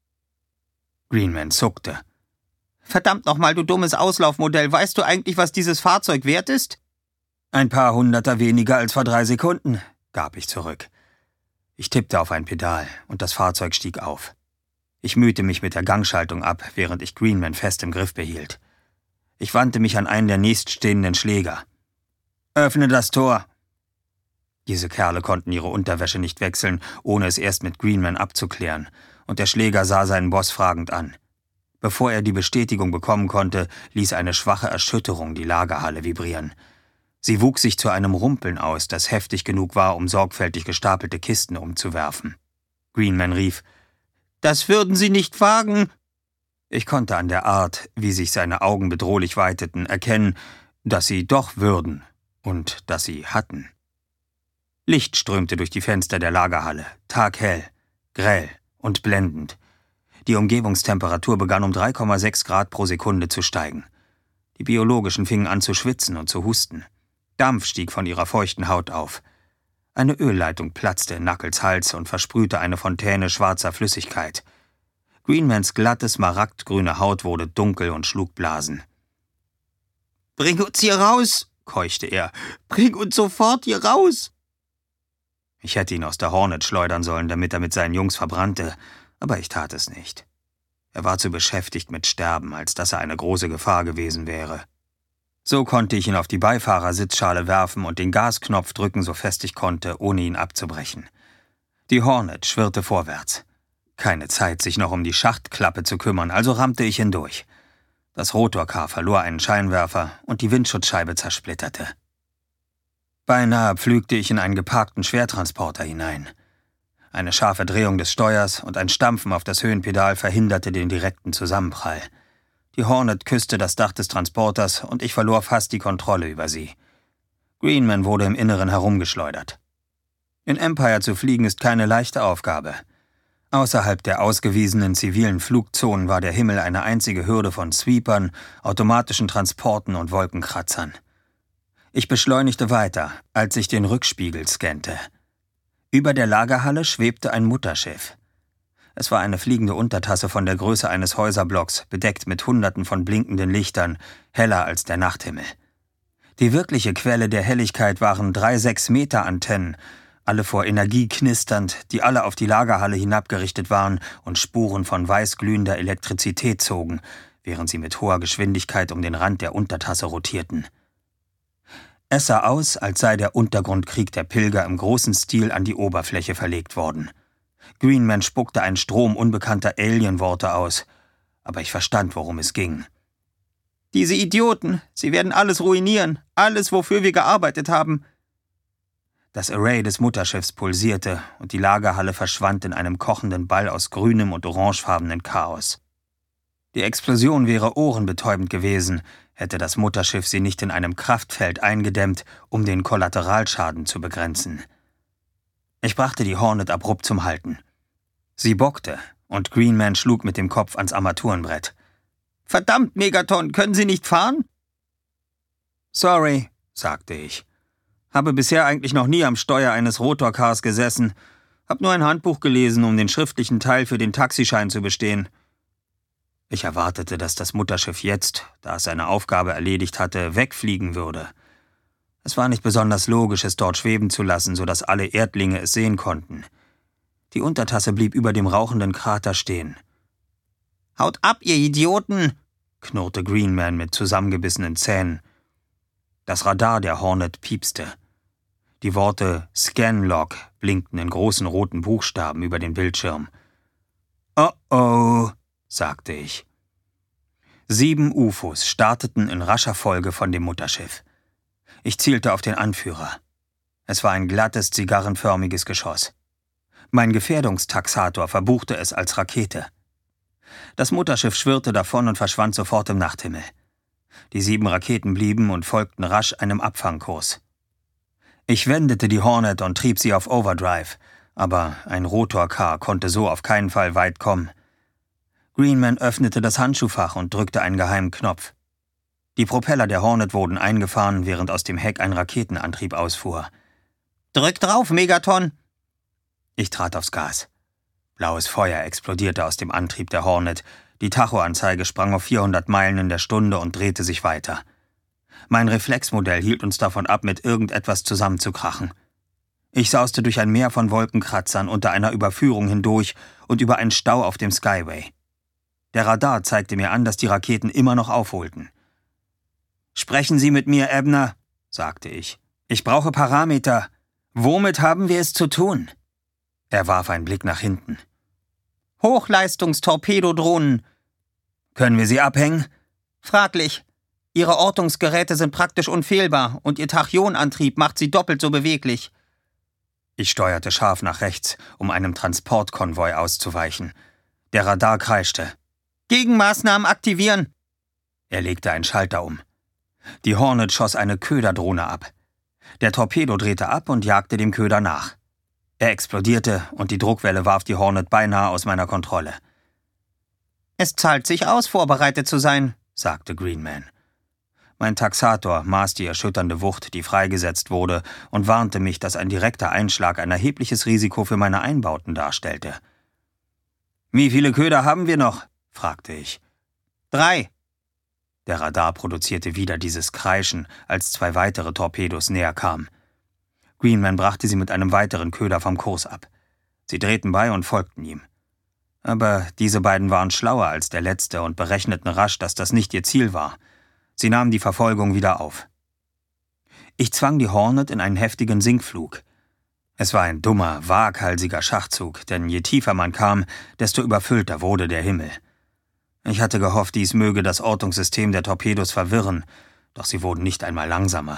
Greenman zuckte. »Verdammt nochmal, du dummes Auslaufmodell, weißt du eigentlich, was dieses Fahrzeug wert ist?« »Ein paar Hunderter weniger als vor 3 Sekunden«, gab ich zurück. Ich tippte auf ein Pedal und das Fahrzeug stieg auf. Ich mühte mich mit der Gangschaltung ab, während ich Greenman fest im Griff behielt. Ich wandte mich an einen der nächststehenden Schläger. »Öffne das Tor!« Diese Kerle konnten ihre Unterwäsche nicht wechseln, ohne es erst mit Greenman abzuklären, und der Schläger sah seinen Boss fragend an. Bevor er die Bestätigung bekommen konnte, ließ eine schwache Erschütterung die Lagerhalle vibrieren. Sie wuchs sich zu einem Rumpeln aus, das heftig genug war, um sorgfältig gestapelte Kisten umzuwerfen. Greenman rief, »Das würden Sie nicht wagen!« Ich konnte an der Art, wie sich seine Augen bedrohlich weiteten, erkennen, dass sie doch würden und dass sie hatten. Licht strömte durch die Fenster der Lagerhalle, taghell, grell und blendend. Die Umgebungstemperatur begann um 3,6 Grad pro Sekunde zu steigen. Die Biologischen fingen an zu schwitzen und zu husten. Dampf stieg von ihrer feuchten Haut auf. Eine Ölleitung platzte in Knuckles Hals und versprühte eine Fontäne schwarzer Flüssigkeit. Greenmans glatte, smaragdgrüne Haut wurde dunkel und schlug Blasen. »Bring uns hier raus«, keuchte er. »Bring uns sofort hier raus!« Ich hätte ihn aus der Hornet schleudern sollen, damit er mit seinen Jungs verbrannte, aber ich tat es nicht. Er war zu beschäftigt mit Sterben, als dass er eine große Gefahr gewesen wäre. So konnte ich ihn auf die Beifahrersitzschale werfen und den Gasknopf drücken, so fest ich konnte, ohne ihn abzubrechen. Die Hornet schwirrte vorwärts. Keine Zeit, sich noch um die Schachtklappe zu kümmern, also rammte ich hindurch. Das Rotorkar verlor einen Scheinwerfer und die Windschutzscheibe zersplitterte. Beinahe pflügte ich in einen geparkten Schwertransporter hinein. Eine scharfe Drehung des Steuers und ein Stampfen auf das Höhenpedal verhinderte den direkten Zusammenprall. Die Hornet küsste das Dach des Transporters und ich verlor fast die Kontrolle über sie. Greenman wurde im Inneren herumgeschleudert. In Empire zu fliegen ist keine leichte Aufgabe. Außerhalb der ausgewiesenen zivilen Flugzonen war der Himmel eine einzige Hürde von Sweepern, automatischen Transporten und Wolkenkratzern. Ich beschleunigte weiter, als ich den Rückspiegel scannte. Über der Lagerhalle schwebte ein Mutterschiff. Es war eine fliegende Untertasse von der Größe eines Häuserblocks, bedeckt mit Hunderten von blinkenden Lichtern, heller als der Nachthimmel. Die wirkliche Quelle der Helligkeit waren 3 6-Meter-Antennen, alle vor Energie knisternd, die alle auf die Lagerhalle hinabgerichtet waren und Spuren von weißglühender Elektrizität zogen, während sie mit hoher Geschwindigkeit um den Rand der Untertasse rotierten. Es sah aus, als sei der Untergrundkrieg der Pilger im großen Stil an die Oberfläche verlegt worden. Greenman spuckte einen Strom unbekannter Alien-Worte aus, aber ich verstand, worum es ging. »Diese Idioten, sie werden alles ruinieren, alles, wofür wir gearbeitet haben.« Das Array des Mutterschiffs pulsierte und die Lagerhalle verschwand in einem kochenden Ball aus grünem und orangefarbenen Chaos. Die Explosion wäre ohrenbetäubend gewesen, hätte das Mutterschiff sie nicht in einem Kraftfeld eingedämmt, um den Kollateralschaden zu begrenzen. Ich brachte die Hornet abrupt zum Halten. Sie bockte und Greenman schlug mit dem Kopf ans Armaturenbrett. »Verdammt, Megaton, können Sie nicht fahren?« »Sorry«, sagte ich. »Habe bisher eigentlich noch nie am Steuer eines Rotorcars gesessen. Hab nur ein Handbuch gelesen, um den schriftlichen Teil für den Taxischein zu bestehen.« Ich erwartete, dass das Mutterschiff jetzt, da es seine Aufgabe erledigt hatte, wegfliegen würde. Es war nicht besonders logisch, es dort schweben zu lassen, sodass alle Erdlinge es sehen konnten. Die Untertasse blieb über dem rauchenden Krater stehen. »Haut ab, ihr Idioten«, knurrte Greenman mit zusammengebissenen Zähnen. Das Radar der Hornet piepste. Die Worte »Scan-Log« blinkten in großen roten Buchstaben über den Bildschirm. »Oh-oh«, sagte ich. 7 UFOs starteten in rascher Folge von dem Mutterschiff. Ich zielte auf den Anführer. Es war ein glattes, zigarrenförmiges Geschoss. Mein Gefährdungstaxator verbuchte es als Rakete. Das Mutterschiff schwirrte davon und verschwand sofort im Nachthimmel. Die 7 Raketen blieben und folgten rasch einem Abfangkurs. Ich wendete die Hornet und trieb sie auf Overdrive, aber ein Rotorcar konnte so auf keinen Fall weit kommen. Greenman öffnete das Handschuhfach und drückte einen geheimen Knopf. Die Propeller der Hornet wurden eingefahren, während aus dem Heck ein Raketenantrieb ausfuhr. »Drück drauf, Megaton!« Ich trat aufs Gas. Blaues Feuer explodierte aus dem Antrieb der Hornet, die Tachoanzeige sprang auf 400 Meilen in der Stunde und drehte sich weiter. Mein Reflexmodell hielt uns davon ab, mit irgendetwas zusammenzukrachen. Ich sauste durch ein Meer von Wolkenkratzern unter einer Überführung hindurch und über einen Stau auf dem Skyway. Der Radar zeigte mir an, dass die Raketen immer noch aufholten. »Sprechen Sie mit mir, Ebner«, sagte ich. »Ich brauche Parameter. Womit haben wir es zu tun?« Er warf einen Blick nach hinten. »Hochleistungstorpedodrohnen.« »Können wir sie abhängen?« »Fraglich. Ihre Ortungsgeräte sind praktisch unfehlbar und Ihr Tachionantrieb macht sie doppelt so beweglich.« Ich steuerte scharf nach rechts, um einem Transportkonvoi auszuweichen. Der Radar kreischte. »Gegenmaßnahmen aktivieren!« Er legte einen Schalter um. Die Hornet schoss eine Köderdrohne ab. Der Torpedo drehte ab und jagte dem Köder nach. Er explodierte und die Druckwelle warf die Hornet beinahe aus meiner Kontrolle. »Es zahlt sich aus, vorbereitet zu sein«, sagte Greenman. Mein Taxator maß die erschütternde Wucht, die freigesetzt wurde, und warnte mich, dass ein direkter Einschlag ein erhebliches Risiko für meine Einbauten darstellte. »Wie viele Köder haben wir noch?« fragte ich. 3. Der Radar produzierte wieder dieses Kreischen, als 2 weitere Torpedos näher kamen. Greenman brachte sie mit einem weiteren Köder vom Kurs ab. Sie drehten bei und folgten ihm. Aber diese beiden waren schlauer als der letzte und berechneten rasch, dass das nicht ihr Ziel war. Sie nahmen die Verfolgung wieder auf. Ich zwang die Hornet in einen heftigen Sinkflug. Es war ein dummer, waghalsiger Schachzug, denn je tiefer man kam, desto überfüllter wurde der Himmel. Ich hatte gehofft, dies möge das Ortungssystem der Torpedos verwirren, doch sie wurden nicht einmal langsamer.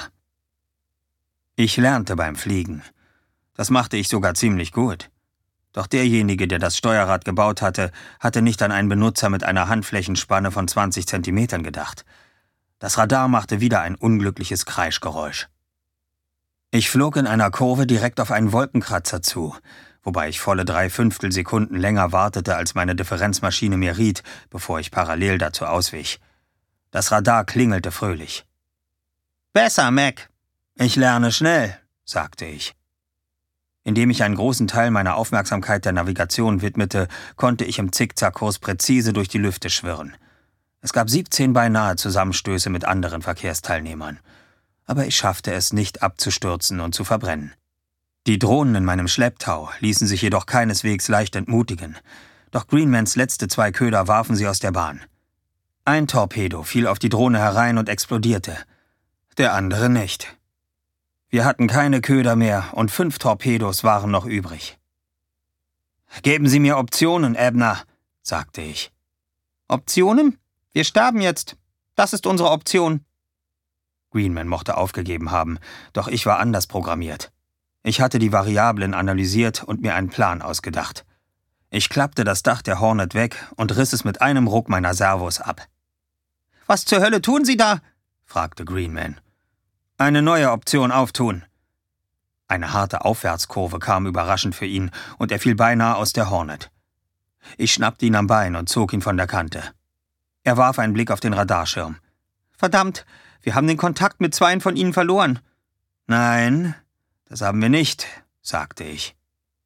Ich lernte beim Fliegen. Das machte ich sogar ziemlich gut. Doch derjenige, der das Steuerrad gebaut hatte, hatte nicht an einen Benutzer mit einer Handflächenspanne von 20 Zentimetern gedacht. Das Radar machte wieder ein unglückliches Kreischgeräusch. Ich flog in einer Kurve direkt auf einen Wolkenkratzer zu, wobei ich volle 3/5 Sekunden länger wartete, als meine Differenzmaschine mir riet, bevor ich parallel dazu auswich. Das Radar klingelte fröhlich. »Besser, Mac!« »Ich lerne schnell«, sagte ich. Indem ich einen großen Teil meiner Aufmerksamkeit der Navigation widmete, konnte ich im Zickzackkurs präzise durch die Lüfte schwirren. Es gab 17 beinahe Zusammenstöße mit anderen Verkehrsteilnehmern. Aber ich schaffte es nicht abzustürzen und zu verbrennen. Die Drohnen in meinem Schlepptau ließen sich jedoch keineswegs leicht entmutigen. Doch Greenmans letzte 2 Köder warfen sie aus der Bahn. Ein Torpedo fiel auf die Drohne herein und explodierte. Der andere nicht. Wir hatten keine Köder mehr und 5 Torpedos waren noch übrig. »Geben Sie mir Optionen, Abner«, sagte ich. »Optionen? Wir sterben jetzt. Das ist unsere Option.« Greenman mochte aufgegeben haben, doch ich war anders programmiert. Ich hatte die Variablen analysiert und mir einen Plan ausgedacht. Ich klappte das Dach der Hornet weg und riss es mit einem Ruck meiner Servos ab. »Was zur Hölle tun Sie da?« fragte Greenman. »Eine neue Option auftun.« Eine harte Aufwärtskurve kam überraschend für ihn und er fiel beinahe aus der Hornet. Ich schnappte ihn am Bein und zog ihn von der Kante. Er warf einen Blick auf den Radarschirm. »Verdammt, wir haben den Kontakt mit 2 von Ihnen verloren.« »Nein, das haben wir nicht«, sagte ich.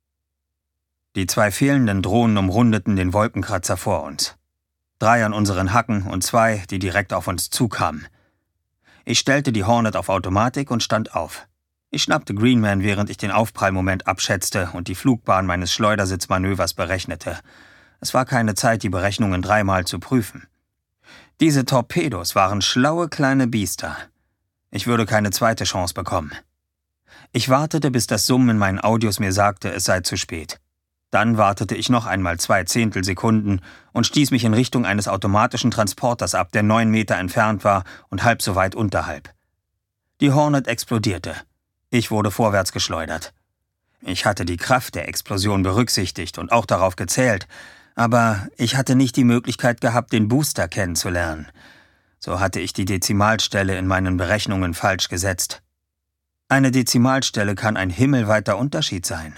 Die 2 fehlenden Drohnen umrundeten den Wolkenkratzer vor uns. 3 an unseren Hacken und 2, die direkt auf uns zukamen. Ich stellte die Hornet auf Automatik und stand auf. Ich schnappte Greenman, während ich den Aufprallmoment abschätzte und die Flugbahn meines Schleudersitzmanövers berechnete. Es war keine Zeit, die Berechnungen 3-mal zu prüfen. Diese Torpedos waren schlaue kleine Biester. Ich würde keine zweite Chance bekommen. Ich wartete, bis das Summen in meinen Audios mir sagte, es sei zu spät. Dann wartete ich noch einmal 2 Zehntelsekunden und stieß mich in Richtung eines automatischen Transporters ab, der 9 Meter entfernt war und halb so weit unterhalb. Die Hornet explodierte. Ich wurde vorwärts geschleudert. Ich hatte die Kraft der Explosion berücksichtigt und auch darauf gezählt, aber ich hatte nicht die Möglichkeit gehabt, den Booster kennenzulernen. So hatte ich die Dezimalstelle in meinen Berechnungen falsch gesetzt. Eine Dezimalstelle kann ein himmelweiter Unterschied sein.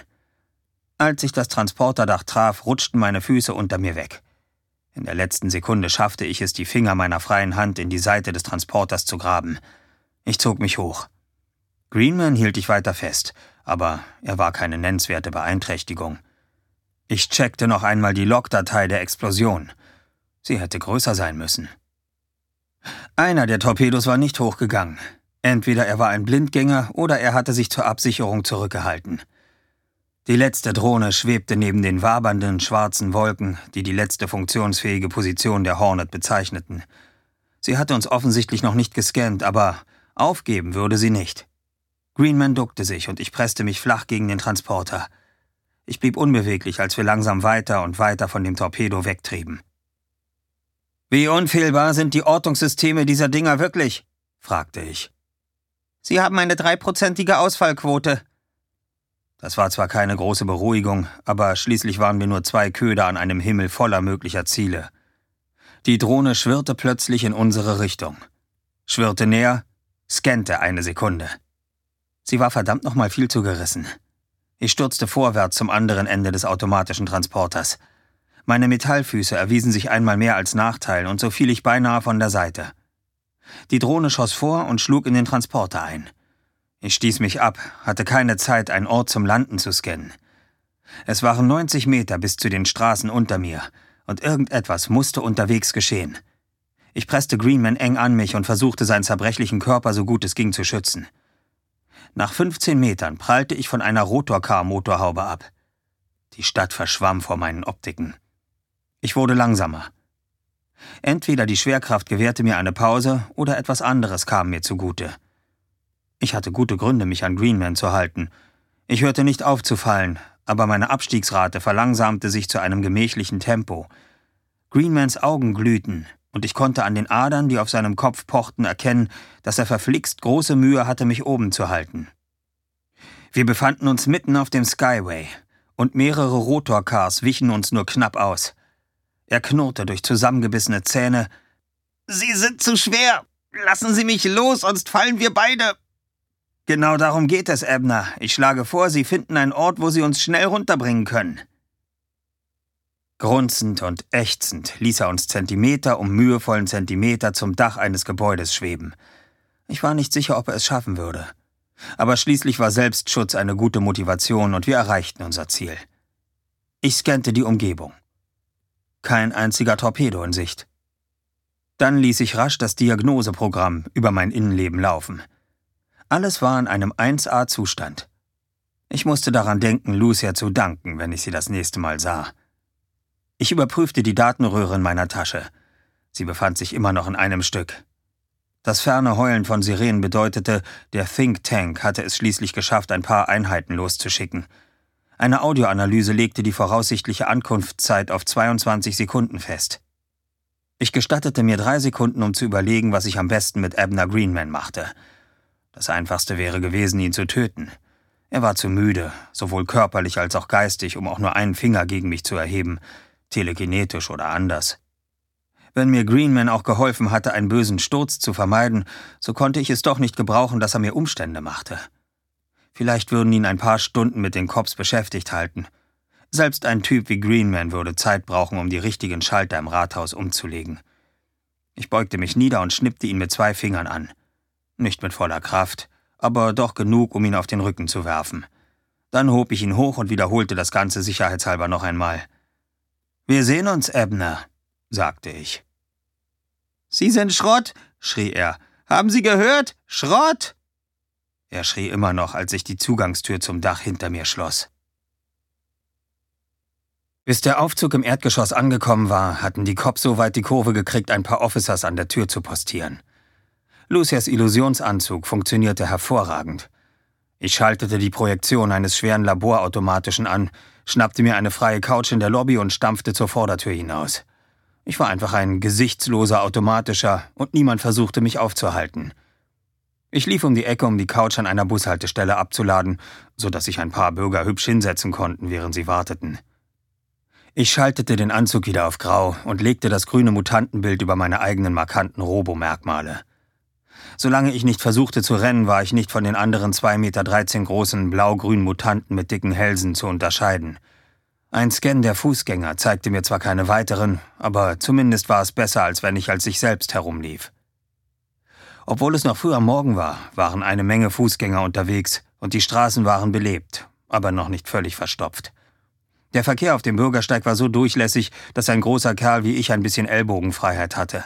Als ich das Transporterdach traf, rutschten meine Füße unter mir weg. In der letzten Sekunde schaffte ich es, die Finger meiner freien Hand in die Seite des Transporters zu graben. Ich zog mich hoch. Greenman hielt ich weiter fest, aber er war keine nennenswerte Beeinträchtigung. Ich checkte noch einmal die Logdatei der Explosion. Sie hätte größer sein müssen. Einer der Torpedos war nicht hochgegangen. Entweder er war ein Blindgänger oder er hatte sich zur Absicherung zurückgehalten. Die letzte Drohne schwebte neben den wabernden, schwarzen Wolken, die die letzte funktionsfähige Position der Hornet bezeichneten. Sie hatte uns offensichtlich noch nicht gescannt, aber aufgeben würde sie nicht. Greenman duckte sich und ich presste mich flach gegen den Transporter. Ich blieb unbeweglich, als wir langsam weiter und weiter von dem Torpedo wegtrieben. »Wie unfehlbar sind die Ortungssysteme dieser Dinger wirklich?« fragte ich. »Sie haben eine 3%ige Ausfallquote.« Das war zwar keine große Beruhigung, aber schließlich waren wir nur 2 Köder an einem Himmel voller möglicher Ziele. Die Drohne schwirrte plötzlich in unsere Richtung. Schwirrte näher, scannte eine Sekunde. Sie war verdammt nochmal viel zu gerissen. Ich stürzte vorwärts zum anderen Ende des automatischen Transporters. Meine Metallfüße erwiesen sich einmal mehr als Nachteil und so fiel ich beinahe von der Seite. Die Drohne schoss vor und schlug in den Transporter ein. Ich stieß mich ab, hatte keine Zeit, einen Ort zum Landen zu scannen. Es waren 90 Meter bis zu den Straßen unter mir, und irgendetwas musste unterwegs geschehen. Ich presste Greenman eng an mich und versuchte, seinen zerbrechlichen Körper so gut es ging zu schützen. Nach 15 Metern prallte ich von einer Rotorcar-Motorhaube ab. Die Stadt verschwamm vor meinen Optiken. Ich wurde langsamer. Entweder die Schwerkraft gewährte mir eine Pause oder etwas anderes kam mir zugute. Ich hatte gute Gründe, mich an Greenman zu halten. Ich hörte nicht auf zu fallen, aber meine Abstiegsrate verlangsamte sich zu einem gemächlichen Tempo. Greenmans Augen glühten, und ich konnte an den Adern, die auf seinem Kopf pochten, erkennen, dass er verflixt große Mühe hatte, mich oben zu halten. Wir befanden uns mitten auf dem Skyway, und mehrere Rotorcars wichen uns nur knapp aus. Er knurrte durch zusammengebissene Zähne. »Sie sind zu schwer! Lassen Sie mich los, sonst fallen wir beide!« »Genau darum geht es, Abner. Ich schlage vor, Sie finden einen Ort, wo Sie uns schnell runterbringen können.« Grunzend und ächzend ließ er uns Zentimeter um mühevollen Zentimeter zum Dach eines Gebäudes schweben. Ich war nicht sicher, ob er es schaffen würde. Aber schließlich war Selbstschutz eine gute Motivation und wir erreichten unser Ziel. Ich scannte die Umgebung. Kein einziger Torpedo in Sicht. Dann ließ ich rasch das Diagnoseprogramm über mein Innenleben laufen. Alles war in einem 1A-Zustand. Ich musste daran denken, Lucia zu danken, wenn ich sie das nächste Mal sah. Ich überprüfte die Datenröhre in meiner Tasche. Sie befand sich immer noch in einem Stück. Das ferne Heulen von Sirenen bedeutete, der Think Tank hatte es schließlich geschafft, ein paar Einheiten loszuschicken. Eine Audioanalyse legte die voraussichtliche Ankunftszeit auf 22 Sekunden fest. Ich gestattete mir 3 Sekunden, um zu überlegen, was ich am besten mit Abner Greenman machte. Das Einfachste wäre gewesen, ihn zu töten. Er war zu müde, sowohl körperlich als auch geistig, um auch nur einen Finger gegen mich zu erheben, telekinetisch oder anders. Wenn mir Greenman auch geholfen hatte, einen bösen Sturz zu vermeiden, so konnte ich es doch nicht gebrauchen, dass er mir Umstände machte. Vielleicht würden ihn ein paar Stunden mit den Cops beschäftigt halten. Selbst ein Typ wie Greenman würde Zeit brauchen, um die richtigen Schalter im Rathaus umzulegen. Ich beugte mich nieder und schnippte ihn mit 2 Fingern an. Nicht mit voller Kraft, aber doch genug, um ihn auf den Rücken zu werfen. Dann hob ich ihn hoch und wiederholte das Ganze sicherheitshalber noch einmal. »Wir sehen uns, Abner«, sagte ich. »Sie sind Schrott«, schrie er. »Haben Sie gehört? Schrott!« Er schrie immer noch, als sich die Zugangstür zum Dach hinter mir schloss. Bis der Aufzug im Erdgeschoss angekommen war, hatten die Cops so weit die Kurve gekriegt, ein paar Officers an der Tür zu postieren. Lucias Illusionsanzug funktionierte hervorragend. Ich schaltete die Projektion eines schweren Laborautomatischen an, schnappte mir eine freie Couch in der Lobby und stampfte zur Vordertür hinaus. Ich war einfach ein gesichtsloser Automatischer und niemand versuchte, mich aufzuhalten. Ich lief um die Ecke, um die Couch an einer Bushaltestelle abzuladen, sodass sich ein paar Bürger hübsch hinsetzen konnten, während sie warteten. Ich schaltete den Anzug wieder auf Grau und legte das grüne Mutantenbild über meine eigenen markanten Robo-Merkmale. Solange ich nicht versuchte zu rennen, war ich nicht von den anderen 2,13 Meter großen blau-grünen Mutanten mit dicken Hälsen zu unterscheiden. Ein Scan der Fußgänger zeigte mir zwar keine weiteren, aber zumindest war es besser, als wenn ich als ich selbst herumlief. Obwohl es noch früh am Morgen war, waren eine Menge Fußgänger unterwegs und die Straßen waren belebt, aber noch nicht völlig verstopft. Der Verkehr auf dem Bürgersteig war so durchlässig, dass ein großer Kerl wie ich ein bisschen Ellbogenfreiheit hatte.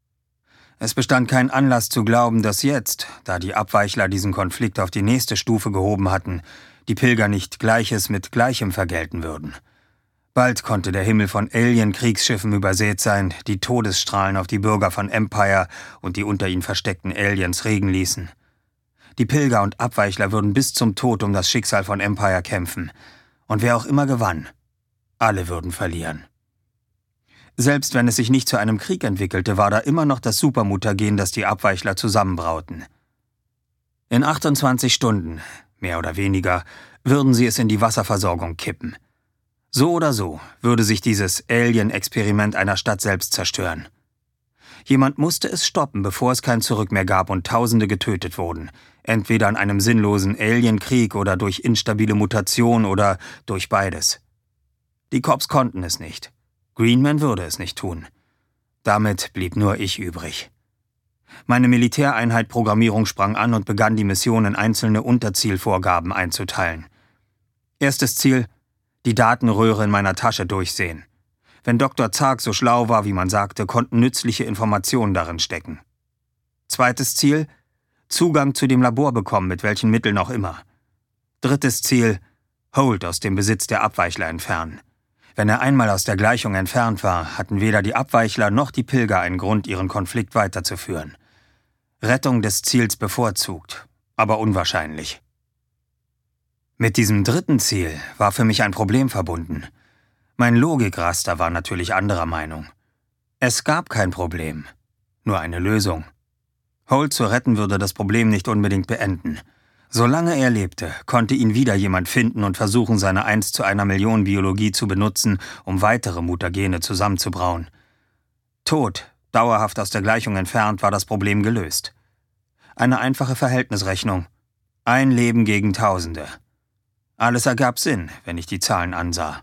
Es bestand kein Anlass zu glauben, dass jetzt, da die Abweichler diesen Konflikt auf die nächste Stufe gehoben hatten, die Pilger nicht Gleiches mit Gleichem vergelten würden. Bald konnte der Himmel von Alien-Kriegsschiffen übersät sein, die Todesstrahlen auf die Bürger von Empire und die unter ihnen versteckten Aliens regen ließen. Die Pilger und Abweichler würden bis zum Tod um das Schicksal von Empire kämpfen. Und wer auch immer gewann, alle würden verlieren. Selbst wenn es sich nicht zu einem Krieg entwickelte, war da immer noch das Supermutagen, das die Abweichler zusammenbrauten. In 28 Stunden, mehr oder weniger, würden sie es in die Wasserversorgung kippen. So oder so würde sich dieses Alien-Experiment einer Stadt selbst zerstören. Jemand musste es stoppen, bevor es kein Zurück mehr gab und Tausende getötet wurden, entweder in einem sinnlosen Alienkrieg oder durch instabile Mutation oder durch beides. Die Cops konnten es nicht. Greenman würde es nicht tun. Damit blieb nur ich übrig. Meine Militäreinheit Programmierung sprang an und begann die Mission in einzelne Unterzielvorgaben einzuteilen. Erstes Ziel: die Datenröhre in meiner Tasche durchsehen. Wenn Dr. Zark so schlau war, wie man sagte, konnten nützliche Informationen darin stecken. Zweites Ziel: Zugang zu dem Labor bekommen, mit welchen Mitteln auch immer. Drittes Ziel: Holt aus dem Besitz der Abweichler entfernen. Wenn er einmal aus der Gleichung entfernt war, hatten weder die Abweichler noch die Pilger einen Grund, ihren Konflikt weiterzuführen. Rettung des Ziels bevorzugt, aber unwahrscheinlich. Mit diesem dritten Ziel war für mich ein Problem verbunden. Mein Logikraster war natürlich anderer Meinung. Es gab kein Problem, nur eine Lösung. Holt zu retten würde das Problem nicht unbedingt beenden. Solange er lebte, konnte ihn wieder jemand finden und versuchen, seine 1:1 Million Biologie zu benutzen, um weitere Mutagene zusammenzubrauen. Tot, dauerhaft aus der Gleichung entfernt, war das Problem gelöst. Eine einfache Verhältnisrechnung. Ein Leben gegen Tausende. Alles ergab Sinn, wenn ich die Zahlen ansah.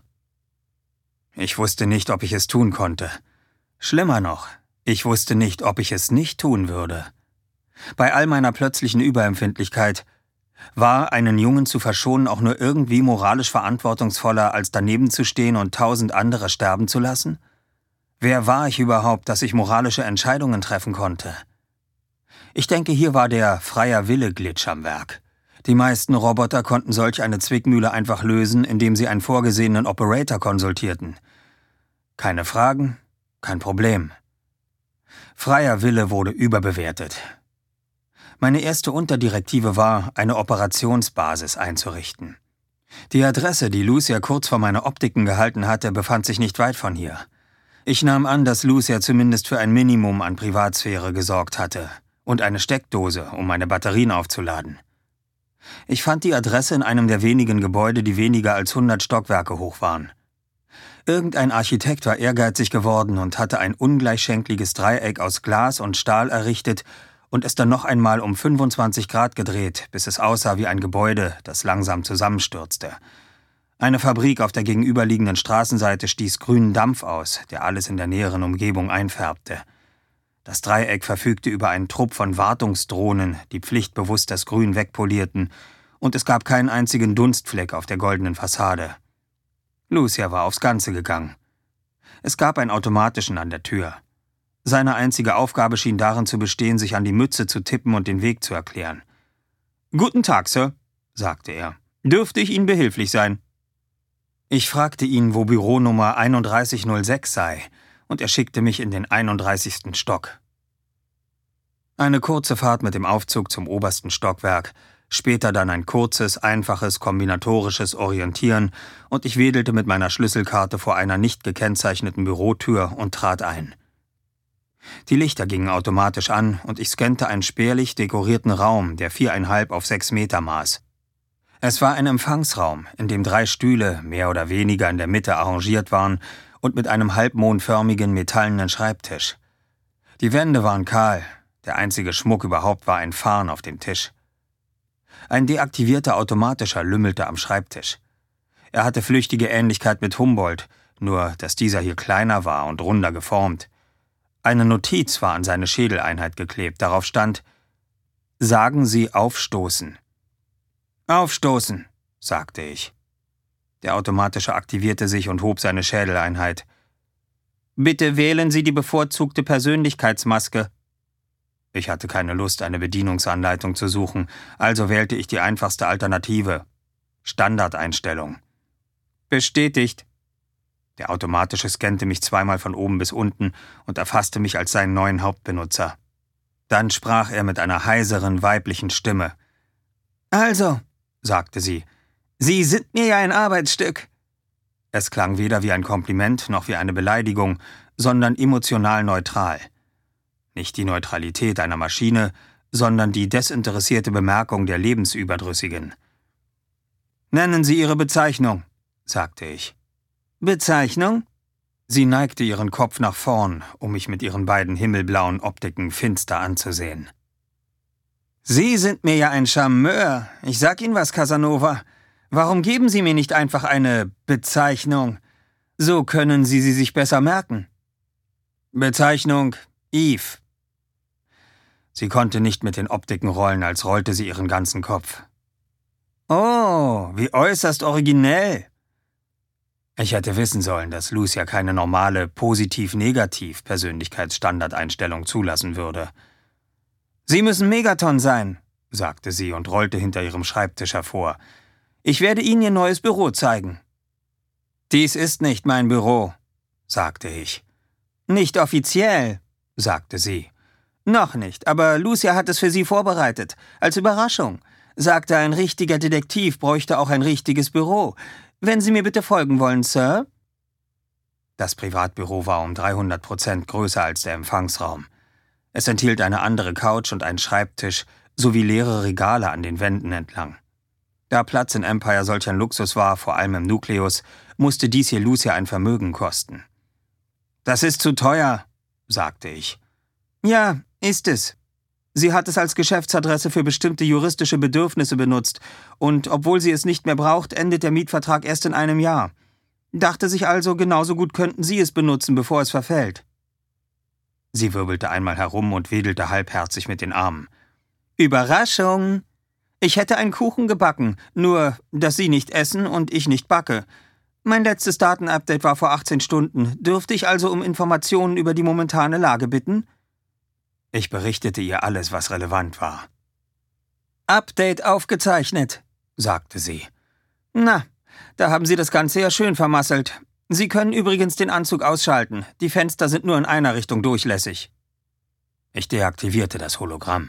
Ich wusste nicht, ob ich es tun konnte. Schlimmer noch, ich wusste nicht, ob ich es nicht tun würde. Bei all meiner plötzlichen Überempfindlichkeit war, einen Jungen zu verschonen, auch nur irgendwie moralisch verantwortungsvoller, als daneben zu stehen und 1000 andere sterben zu lassen? Wer war ich überhaupt, dass ich moralische Entscheidungen treffen konnte? Ich denke, hier war der Freier-Wille-Glitch am Werk. Die meisten Roboter konnten solch eine Zwickmühle einfach lösen, indem sie einen vorgesehenen Operator konsultierten. Keine Fragen, kein Problem. Freier Wille wurde überbewertet. Meine erste Unterdirektive war, eine Operationsbasis einzurichten. Die Adresse, die Lucia kurz vor meine Optiken gehalten hatte, befand sich nicht weit von hier. Ich nahm an, dass Lucia zumindest für ein Minimum an Privatsphäre gesorgt hatte und eine Steckdose, um meine Batterien aufzuladen. Ich fand die Adresse in einem der wenigen Gebäude, die weniger als 100 Stockwerke hoch waren. Irgendein Architekt war ehrgeizig geworden und hatte ein ungleichschenkliges Dreieck aus Glas und Stahl errichtet und es dann noch einmal um 25 Grad gedreht, bis es aussah wie ein Gebäude, das langsam zusammenstürzte. Eine Fabrik auf der gegenüberliegenden Straßenseite stieß grünen Dampf aus, der alles in der näheren Umgebung einfärbte. Das Dreieck verfügte über einen Trupp von Wartungsdrohnen, die pflichtbewusst das Grün wegpolierten, und es gab keinen einzigen Dunstfleck auf der goldenen Fassade. Lucia war aufs Ganze gegangen. Es gab einen automatischen an der Tür. Seine einzige Aufgabe schien darin zu bestehen, sich an die Mütze zu tippen und den Weg zu erklären. »Guten Tag, Sir«, sagte er. »Dürfte ich Ihnen behilflich sein?« Ich fragte ihn, wo Büronummer 3106 sei, und er schickte mich in den 31. Stock. Eine kurze Fahrt mit dem Aufzug zum obersten Stockwerk, später dann ein kurzes, einfaches, kombinatorisches Orientieren, und ich wedelte mit meiner Schlüsselkarte vor einer nicht gekennzeichneten Bürotür und trat ein. Die Lichter gingen automatisch an und ich scannte einen spärlich dekorierten Raum, der 4,5 auf 6 Meter maß. Es war ein Empfangsraum, in dem 3 Stühle mehr oder weniger in der Mitte arrangiert waren und mit einem halbmondförmigen metallenen Schreibtisch. Die Wände waren kahl, der einzige Schmuck überhaupt war ein Farn auf dem Tisch. Ein deaktivierter automatischer lümmelte am Schreibtisch. Er hatte flüchtige Ähnlichkeit mit Humboldt, nur dass dieser hier kleiner war und runder geformt. Eine Notiz war an seine Schädeleinheit geklebt, darauf stand: »Sagen Sie aufstoßen.« »Aufstoßen«, sagte ich. Der Automatische aktivierte sich und hob seine Schädeleinheit. »Bitte wählen Sie die bevorzugte Persönlichkeitsmaske.« Ich hatte keine Lust, eine Bedienungsanleitung zu suchen, also wählte ich die einfachste Alternative. Standardeinstellung. »Bestätigt.« Der Automatische scannte mich zweimal von oben bis unten und erfasste mich als seinen neuen Hauptbenutzer. Dann sprach er mit einer heiseren, weiblichen Stimme. »Also«, sagte sie, »Sie sind mir ja ein Arbeitsstück.« Es klang weder wie ein Kompliment noch wie eine Beleidigung, sondern emotional neutral. Nicht die Neutralität einer Maschine, sondern die desinteressierte Bemerkung der Lebensüberdrüssigen. »Nennen Sie Ihre Bezeichnung«, sagte ich. »Bezeichnung?« Sie neigte ihren Kopf nach vorn, um mich mit ihren beiden himmelblauen Optiken finster anzusehen. »Sie sind mir ja ein Charmeur. Ich sag Ihnen was, Casanova. Warum geben Sie mir nicht einfach eine Bezeichnung? So können Sie sie sich besser merken.« »Bezeichnung Eve.« Sie konnte nicht mit den Optiken rollen, als rollte sie ihren ganzen Kopf. »Oh, wie äußerst originell!« Ich hätte wissen sollen, dass Lucia keine normale Positiv-Negativ-Persönlichkeitsstandardeinstellung zulassen würde. »Sie müssen Megaton sein«, sagte sie und rollte hinter ihrem Schreibtisch hervor. »Ich werde Ihnen Ihr neues Büro zeigen.« »Dies ist nicht mein Büro«, sagte ich. »Nicht offiziell«, sagte sie. »Noch nicht, aber Lucia hat es für Sie vorbereitet, als Überraschung. Sagte, ein richtiger Detektiv bräuchte auch ein richtiges Büro. Wenn Sie mir bitte folgen wollen, Sir?« Das Privatbüro war um 300% größer als der Empfangsraum. Es enthielt eine andere Couch und einen Schreibtisch sowie leere Regale an den Wänden entlang. Da Platz in Empire solch ein Luxus war, vor allem im Nukleus, musste dies hier Lucia ein Vermögen kosten. »Das ist zu teuer«, sagte ich. »Ja, ist es. Sie hat es als Geschäftsadresse für bestimmte juristische Bedürfnisse benutzt, und obwohl sie es nicht mehr braucht, endet der Mietvertrag erst in einem Jahr. Dachte sich also, genauso gut könnten Sie es benutzen, bevor es verfällt.« Sie wirbelte einmal herum und wedelte halbherzig mit den Armen. »Überraschung! Ich hätte einen Kuchen gebacken, nur, dass Sie nicht essen und ich nicht backe. Mein letztes Datenupdate war vor 18 Stunden. Dürfte ich also um Informationen über die momentane Lage bitten?« Ich berichtete ihr alles, was relevant war. »Update aufgezeichnet«, sagte sie. »Na, da haben Sie das Ganze ja schön vermasselt. Sie können übrigens den Anzug ausschalten. Die Fenster sind nur in einer Richtung durchlässig.« Ich deaktivierte das Hologramm.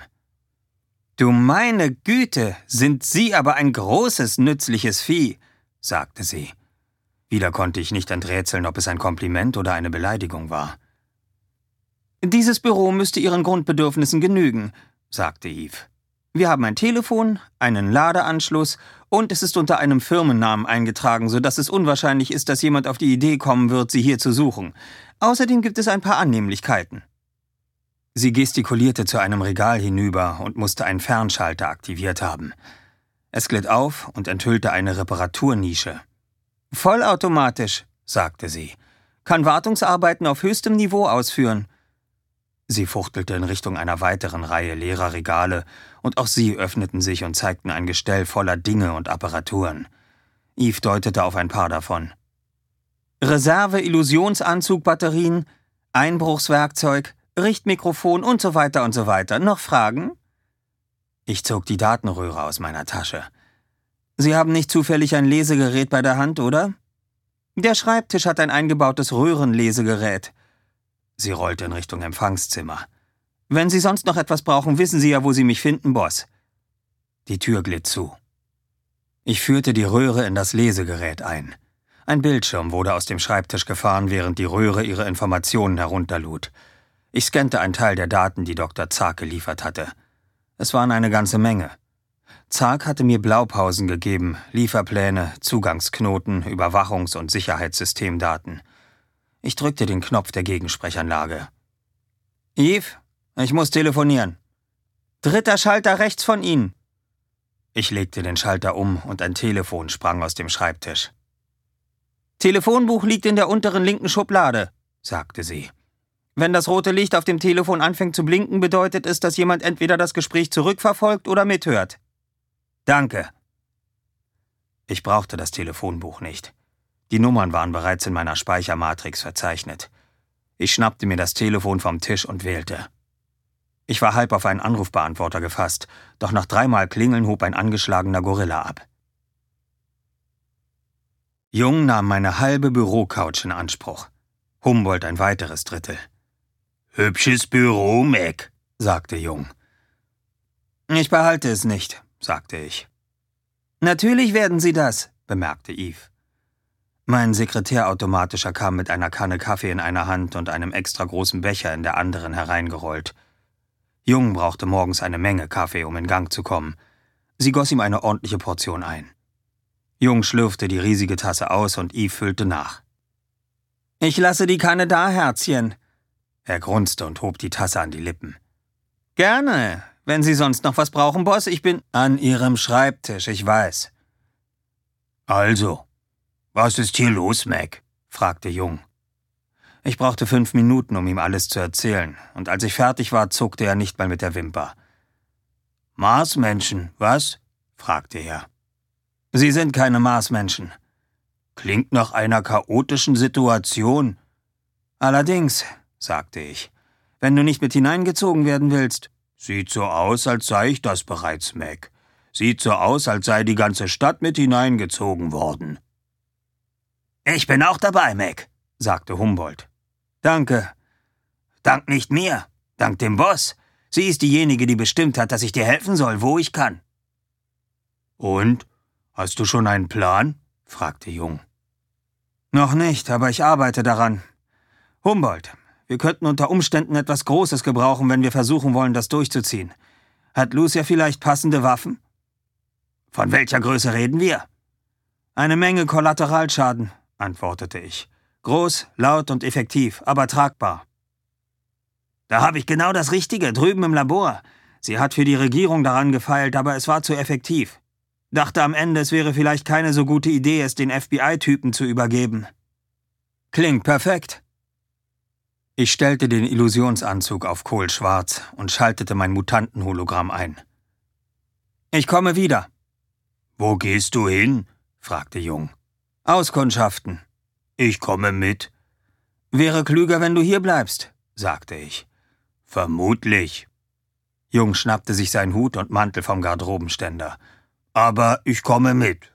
»Du meine Güte, sind Sie aber ein großes, nützliches Vieh«, sagte sie. Wieder konnte ich nicht enträtseln, ob es ein Kompliment oder eine Beleidigung war. »Dieses Büro müsste Ihren Grundbedürfnissen genügen«, sagte Eve. »Wir haben ein Telefon, einen Ladeanschluss und es ist unter einem Firmennamen eingetragen, sodass es unwahrscheinlich ist, dass jemand auf die Idee kommen wird, Sie hier zu suchen. Außerdem gibt es ein paar Annehmlichkeiten.« Sie gestikulierte zu einem Regal hinüber und musste einen Fernschalter aktiviert haben. Es glitt auf und enthüllte eine Reparaturnische. »Vollautomatisch«, sagte sie. »Kann Wartungsarbeiten auf höchstem Niveau ausführen.« Sie fuchtelte in Richtung einer weiteren Reihe leerer Regale, und auch sie öffneten sich und zeigten ein Gestell voller Dinge und Apparaturen. Eve deutete auf ein paar davon. Reserve-Illusionsanzug-Batterien, Einbruchswerkzeug, Richtmikrofon und so weiter und so weiter. Noch Fragen?« Ich zog die Datenröhre aus meiner Tasche. »Sie haben nicht zufällig ein Lesegerät bei der Hand, oder?« »Der Schreibtisch hat ein eingebautes Röhrenlesegerät.« Sie rollte in Richtung Empfangszimmer. »Wenn Sie sonst noch etwas brauchen, wissen Sie ja, wo Sie mich finden, Boss.« Die Tür glitt zu. Ich führte die Röhre in das Lesegerät ein. Ein Bildschirm wurde aus dem Schreibtisch gefahren, während die Röhre ihre Informationen herunterlud. Ich scannte einen Teil der Daten, die Dr. Zark geliefert hatte. Es waren eine ganze Menge. Zark hatte mir Blaupausen gegeben, Lieferpläne, Zugangsknoten, Überwachungs- und Sicherheitssystemdaten. Ich drückte den Knopf der Gegensprechanlage. »Eve, ich muss telefonieren.« »3. Schalter rechts von Ihnen.« Ich legte den Schalter um und ein Telefon sprang aus dem Schreibtisch. »Telefonbuch liegt in der unteren linken Schublade«, sagte sie. »Wenn das rote Licht auf dem Telefon anfängt zu blinken, bedeutet es, dass jemand entweder das Gespräch zurückverfolgt oder mithört.« »Danke.« Ich brauchte das Telefonbuch nicht. Die Nummern waren bereits in meiner Speichermatrix verzeichnet. Ich schnappte mir das Telefon vom Tisch und wählte. Ich war halb auf einen Anrufbeantworter gefasst, doch nach 3-mal Klingeln hob ein angeschlagener Gorilla ab. Jung nahm meine halbe Bürocouch in Anspruch. Humboldt ein weiteres Drittel. »Hübsches Büro, Mac«, sagte Jung. »Ich behalte es nicht«, sagte ich. »Natürlich werden Sie das«, bemerkte Eve. Mein Sekretärautomatischer kam mit einer Kanne Kaffee in einer Hand und einem extra großen Becher in der anderen hereingerollt. Jung brauchte morgens eine Menge Kaffee, um in Gang zu kommen. Sie goss ihm eine ordentliche Portion ein. Jung schlürfte die riesige Tasse aus und Eve füllte nach. »Ich lasse die Kanne da, Herzchen.« Er grunzte und hob die Tasse an die Lippen. »Gerne. Wenn Sie sonst noch was brauchen, Boss, ich bin...« »An Ihrem Schreibtisch, ich weiß.« »Also, was ist hier los, Mac?« fragte Jung. Ich brauchte 5 Minuten, um ihm alles zu erzählen, und als ich fertig war, zuckte er nicht mal mit der Wimper. »Marsmenschen, was?« fragte er. »Sie sind keine Marsmenschen.« »Klingt nach einer chaotischen Situation.« »Allerdings«, sagte ich, »wenn du nicht mit hineingezogen werden willst.« »Sieht so aus, als sei ich das bereits, Mac. Sieht so aus, als sei die ganze Stadt mit hineingezogen worden.« »Ich bin auch dabei, Mac«, sagte Humboldt. »Danke. Dank nicht mir, dank dem Boss. Sie ist diejenige, die bestimmt hat, dass ich dir helfen soll, wo ich kann.« »Und? Hast du schon einen Plan?« fragte Jung. »Noch nicht, aber ich arbeite daran. Humboldt, wir könnten unter Umständen etwas Großes gebrauchen, wenn wir versuchen wollen, das durchzuziehen. Hat Lucia vielleicht passende Waffen?« »Von welcher Größe reden wir?« »Eine Menge Kollateralschaden«, antwortete ich. »Groß, laut und effektiv, aber tragbar.« »Da habe ich genau das Richtige, drüben im Labor. Sie hat für die Regierung daran gefeilt, aber es war zu effektiv. Dachte am Ende, es wäre vielleicht keine so gute Idee, es den FBI-Typen zu übergeben.« »Klingt perfekt.« Ich stellte den Illusionsanzug auf kohlschwarz und schaltete mein Mutantenhologramm ein. »Ich komme wieder.« »Wo gehst du hin?« fragte Jung. »Auskundschaften.« »Ich komme mit.« »Wäre klüger, wenn du hier bleibst«, sagte ich. »Vermutlich.« Jung schnappte sich seinen Hut und Mantel vom Garderobenständer. »Aber ich komme mit.«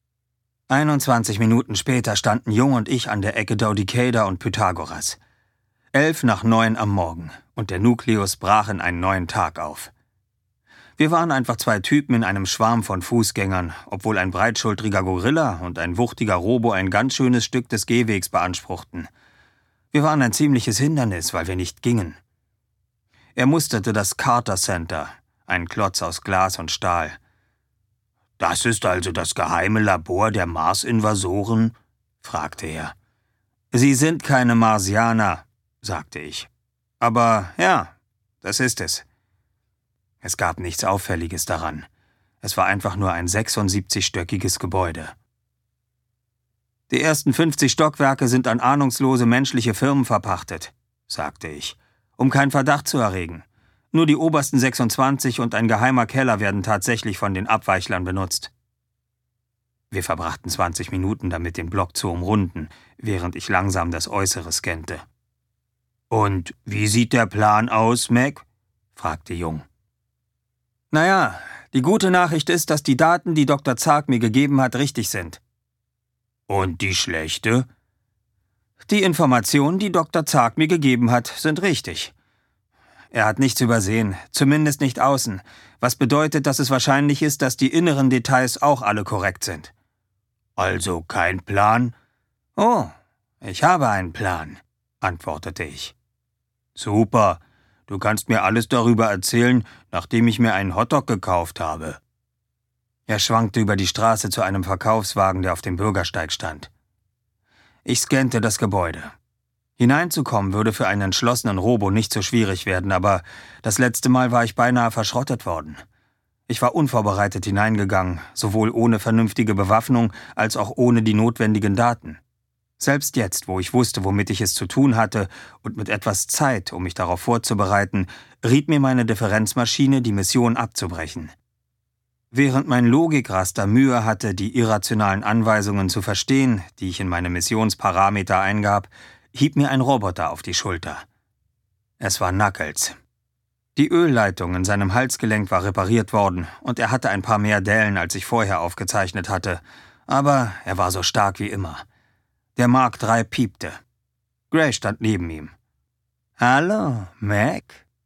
21 Minuten später standen Jung und ich an der Ecke Dodecaeder und Pythagoras. 8:55 am Morgen, und der Nukleus brach in einen neuen Tag auf. Wir waren einfach zwei Typen in einem Schwarm von Fußgängern, obwohl ein breitschultriger Gorilla und ein wuchtiger Robo ein ganz schönes Stück des Gehwegs beanspruchten. Wir waren ein ziemliches Hindernis, weil wir nicht gingen. Er musterte das Carter Center, ein Klotz aus Glas und Stahl. »Das ist also das geheime Labor der Mars-Invasoren?« fragte er. »Sie sind keine Marsianer«, sagte ich. »Aber ja, das ist es.« Es gab nichts Auffälliges daran. Es war einfach nur ein 76-stöckiges Gebäude. »Die ersten 50 Stockwerke sind an ahnungslose menschliche Firmen verpachtet«, sagte ich, um keinen Verdacht zu erregen. Nur die obersten 26 und ein geheimer Keller werden tatsächlich von den Abweichlern benutzt. Wir verbrachten 20 Minuten damit, den Block zu umrunden, während ich langsam das Äußere scannte. »Und wie sieht der Plan aus, Mac?« fragte Jung. »Naja, die gute Nachricht ist, dass die Daten, die Dr. Zark mir gegeben hat, richtig sind.« »Und die schlechte?« »Die Informationen, die Dr. Zark mir gegeben hat, sind richtig. Er hat nichts übersehen, zumindest nicht außen, was bedeutet, dass es wahrscheinlich ist, dass die inneren Details auch alle korrekt sind.« »Also kein Plan?« »Oh, ich habe einen Plan«, antwortete ich. »Super, du kannst mir alles darüber erzählen, nachdem ich mir einen Hotdog gekauft habe.« Er schwankte über die Straße zu einem Verkaufswagen, der auf dem Bürgersteig stand. Ich scannte das Gebäude. Hineinzukommen würde für einen entschlossenen Robo nicht so schwierig werden, aber das letzte Mal war ich beinahe verschrottet worden. Ich war unvorbereitet hineingegangen, sowohl ohne vernünftige Bewaffnung als auch ohne die notwendigen Daten. Selbst jetzt, wo ich wusste, womit ich es zu tun hatte und mit etwas Zeit, um mich darauf vorzubereiten, riet mir meine Differenzmaschine, die Mission abzubrechen. Während mein Logikraster Mühe hatte, die irrationalen Anweisungen zu verstehen, die ich in meine Missionsparameter eingab, hieb mir ein Roboter auf die Schulter. Es war Knuckles. Die Ölleitung in seinem Halsgelenk war repariert worden und er hatte ein paar mehr Dellen, als ich vorher aufgezeichnet hatte, aber er war so stark wie immer. Der Mark III piepte. Gray stand neben ihm. »Hallo, Mac?«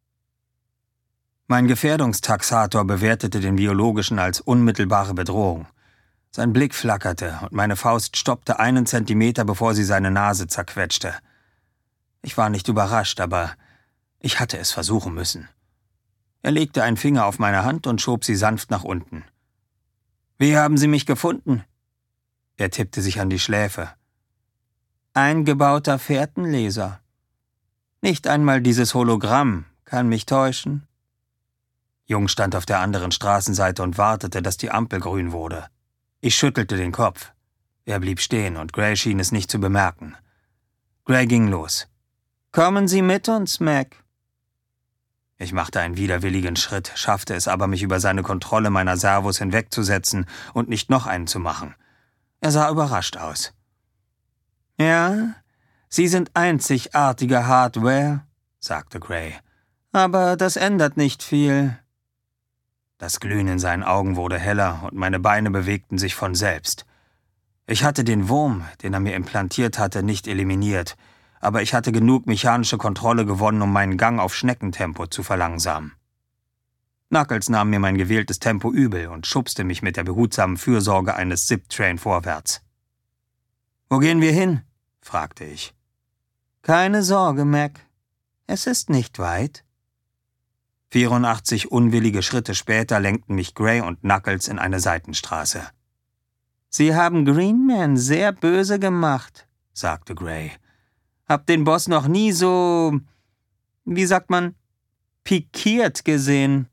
Mein Gefährdungstaxator bewertete den Biologischen als unmittelbare Bedrohung. Sein Blick flackerte und meine Faust stoppte 1 Zentimeter, bevor sie seine Nase zerquetschte. Ich war nicht überrascht, aber ich hatte es versuchen müssen. Er legte einen Finger auf meine Hand und schob sie sanft nach unten. »Wie haben Sie mich gefunden?« Er tippte sich an die Schläfe. »Eingebauter Fährtenleser. Nicht einmal dieses Hologramm kann mich täuschen.« Jung stand auf der anderen Straßenseite und wartete, dass die Ampel grün wurde. Ich schüttelte den Kopf. Er blieb stehen und Gray schien es nicht zu bemerken. Gray ging los. »Kommen Sie mit uns, Mac.« Ich machte einen widerwilligen Schritt, schaffte es aber, mich über seine Kontrolle meiner Servos hinwegzusetzen und nicht noch einen zu machen. Er sah überrascht aus. »Ja, Sie sind einzigartige Hardware«, sagte Gray. »Aber das ändert nicht viel.« Das Glühen in seinen Augen wurde heller und meine Beine bewegten sich von selbst. Ich hatte den Wurm, den er mir implantiert hatte, nicht eliminiert, aber ich hatte genug mechanische Kontrolle gewonnen, um meinen Gang auf Schneckentempo zu verlangsamen. Knuckles nahm mir mein gewähltes Tempo übel und schubste mich mit der behutsamen Fürsorge eines Zip-Train vorwärts. »Wo gehen wir hin?« fragte ich. »Keine Sorge, Mac. Es ist nicht weit.« 84 unwillige Schritte später lenkten mich Gray und Knuckles in eine Seitenstraße. »Sie haben Green Man sehr böse gemacht«, sagte Gray. »Hab den Boss noch nie so, wie sagt man, pikiert gesehen.«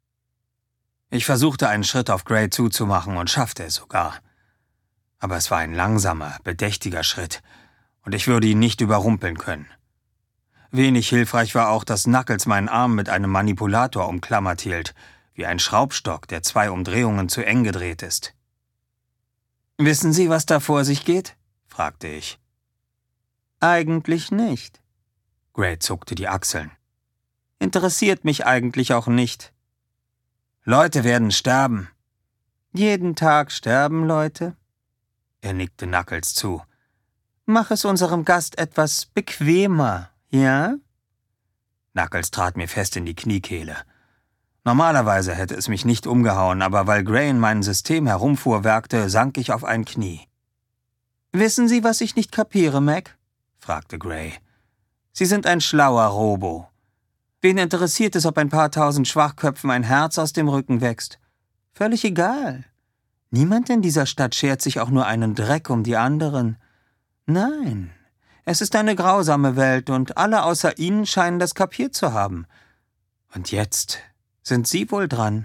Ich versuchte einen Schritt auf Gray zuzumachen und schaffte es sogar. Aber es war ein langsamer, bedächtiger Schritt, und ich würde ihn nicht überrumpeln können. Wenig hilfreich war auch, dass Knuckles meinen Arm mit einem Manipulator umklammert hielt, wie ein Schraubstock, der 2 Umdrehungen zu eng gedreht ist. »Wissen Sie, was da vor sich geht?« fragte ich. »Eigentlich nicht.« Gray zuckte die Achseln. »Interessiert mich eigentlich auch nicht.« »Leute werden sterben.« »Jeden Tag sterben Leute?« Er nickte Knuckles zu. »Mach es unserem Gast etwas bequemer, ja?« Knuckles trat mir fest in die Kniekehle. Normalerweise hätte es mich nicht umgehauen, aber weil Gray in meinem System herumfuhrwerkte, sank ich auf ein Knie. »Wissen Sie, was ich nicht kapiere, Mac?« fragte Gray. »Sie sind ein schlauer Robo. Wen interessiert es, ob ein paar tausend Schwachköpfen ein Herz aus dem Rücken wächst? Völlig egal. Niemand in dieser Stadt schert sich auch nur einen Dreck um die anderen. Nein, es ist eine grausame Welt und alle außer Ihnen scheinen das kapiert zu haben. Und jetzt sind Sie wohl dran.«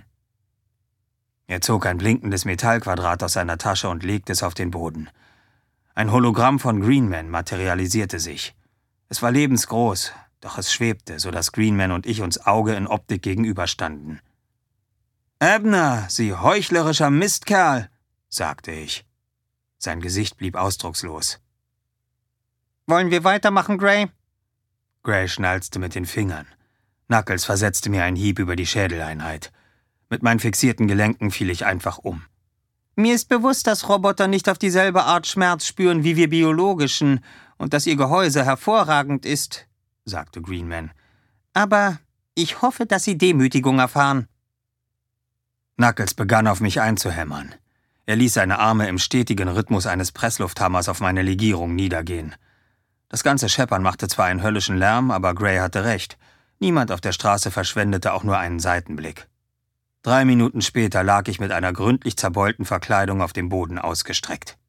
Er zog ein blinkendes Metallquadrat aus seiner Tasche und legte es auf den Boden. Ein Hologramm von Green Man materialisierte sich. Es war lebensgroß, doch es schwebte, sodass Green Man und ich uns Auge in Optik gegenüberstanden. »Abner, Sie heuchlerischer Mistkerl«, sagte ich. Sein Gesicht blieb ausdruckslos. »Wollen wir weitermachen, Gray?« Gray schnalzte mit den Fingern. Knuckles versetzte mir einen Hieb über die Schädeleinheit. Mit meinen fixierten Gelenken fiel ich einfach um. »Mir ist bewusst, dass Roboter nicht auf dieselbe Art Schmerz spüren wie wir biologischen und dass ihr Gehäuse hervorragend ist«, sagte Green Man. »Aber ich hoffe, dass Sie Demütigung erfahren.« Knuckles begann auf mich einzuhämmern. Er ließ seine Arme im stetigen Rhythmus eines Presslufthammers auf meine Legierung niedergehen. Das ganze Scheppern machte zwar einen höllischen Lärm, aber Gray hatte recht. Niemand auf der Straße verschwendete auch nur einen Seitenblick. 3 Minuten später lag ich mit einer gründlich zerbeulten Verkleidung auf dem Boden ausgestreckt.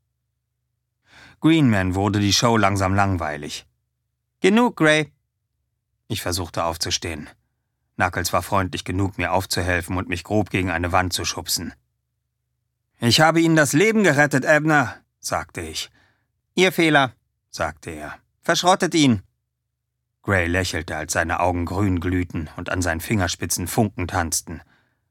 Green Man wurde die Show langsam langweilig. »Genug, Gray.« Ich versuchte aufzustehen. Knuckles war freundlich genug, mir aufzuhelfen und mich grob gegen eine Wand zu schubsen. »Ich habe Ihnen das Leben gerettet, Abner«, sagte ich. »Ihr Fehler«, sagte er. »Verschrottet ihn.« Gray lächelte, als seine Augen grün glühten und an seinen Fingerspitzen Funken tanzten.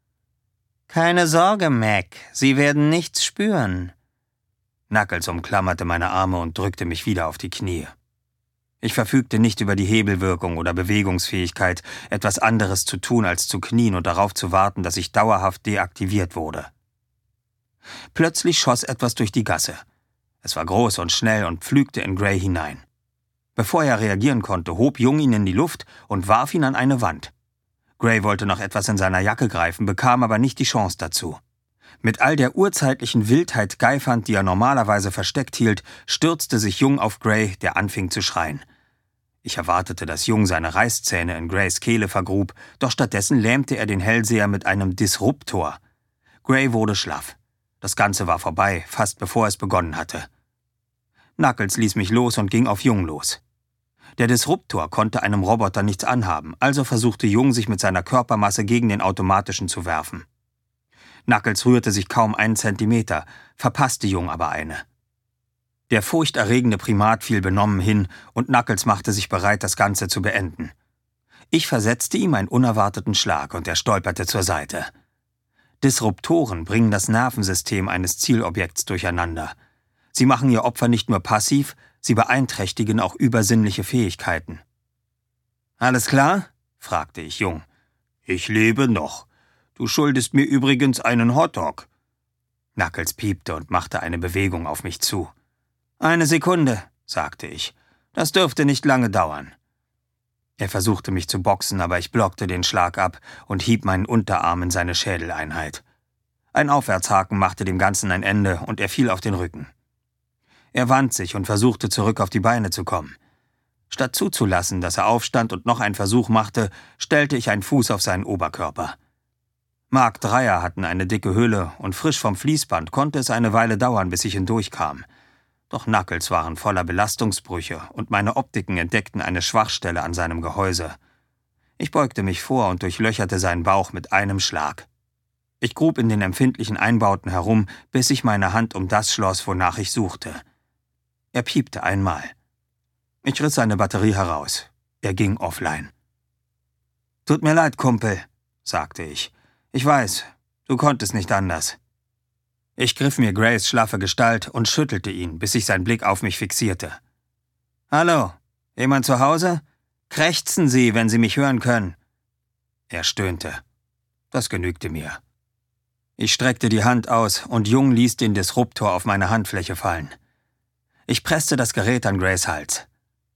»Keine Sorge, Mac, Sie werden nichts spüren.« Knuckles umklammerte meine Arme und drückte mich wieder auf die Knie. Ich verfügte nicht über die Hebelwirkung oder Bewegungsfähigkeit, etwas anderes zu tun, als zu knien und darauf zu warten, dass ich dauerhaft deaktiviert wurde. Plötzlich schoss etwas durch die Gasse. Es war groß und schnell und pflügte in Gray hinein. Bevor er reagieren konnte, hob Jung ihn in die Luft und warf ihn an eine Wand. Gray wollte noch etwas in seiner Jacke greifen, bekam aber nicht die Chance dazu. Mit all der urzeitlichen Wildheit geifernd, die er normalerweise versteckt hielt, stürzte sich Jung auf Gray, der anfing zu schreien. Ich erwartete, dass Jung seine Reißzähne in Grays Kehle vergrub, doch stattdessen lähmte er den Hellseher mit einem Disruptor. Gray wurde schlaff. Das Ganze war vorbei, fast bevor es begonnen hatte. Knuckles ließ mich los und ging auf Jung los. Der Disruptor konnte einem Roboter nichts anhaben, also versuchte Jung, sich mit seiner Körpermasse gegen den automatischen zu werfen. Knuckles rührte sich kaum 1 Zentimeter, verpasste Jung aber eine. Der furchterregende Primat fiel benommen hin und Knuckles machte sich bereit, das Ganze zu beenden. Ich versetzte ihm einen unerwarteten Schlag und er stolperte zur Seite. Disruptoren bringen das Nervensystem eines Zielobjekts durcheinander. Sie machen ihr Opfer nicht nur passiv, sie beeinträchtigen auch übersinnliche Fähigkeiten. »Alles klar?« fragte ich Jung. »Ich lebe noch. Du schuldest mir übrigens einen Hotdog.« Knuckles piepte und machte eine Bewegung auf mich zu. »Eine Sekunde«, sagte ich. »Das dürfte nicht lange dauern.« Er versuchte mich zu boxen, aber ich blockte den Schlag ab und hieb meinen Unterarm in seine Schädeleinheit. Ein Aufwärtshaken machte dem Ganzen ein Ende und er fiel auf den Rücken. Er wand sich und versuchte zurück auf die Beine zu kommen. Statt zuzulassen, dass er aufstand und noch einen Versuch machte, stellte ich einen Fuß auf seinen Oberkörper. Mark Dreier hatten eine dicke Hülle und frisch vom Fließband konnte es eine Weile dauern, bis ich hindurchkam. Doch Knuckles waren voller Belastungsbrüche und meine Optiken entdeckten eine Schwachstelle an seinem Gehäuse. Ich beugte mich vor und durchlöcherte seinen Bauch mit einem Schlag. Ich grub in den empfindlichen Einbauten herum, bis ich meine Hand um das schloss, wonach ich suchte. Er piepte einmal. Ich riss seine Batterie heraus. Er ging offline. »Tut mir leid, Kumpel«, sagte ich. »Ich weiß, du konntest nicht anders.« Ich griff mir Grays schlaffe Gestalt und schüttelte ihn, bis sich sein Blick auf mich fixierte. »Hallo, jemand zu Hause? Krächzen Sie, wenn Sie mich hören können.« Er stöhnte. Das genügte mir. Ich streckte die Hand aus und Jung ließ den Disruptor auf meine Handfläche fallen. Ich presste das Gerät an Grays Hals.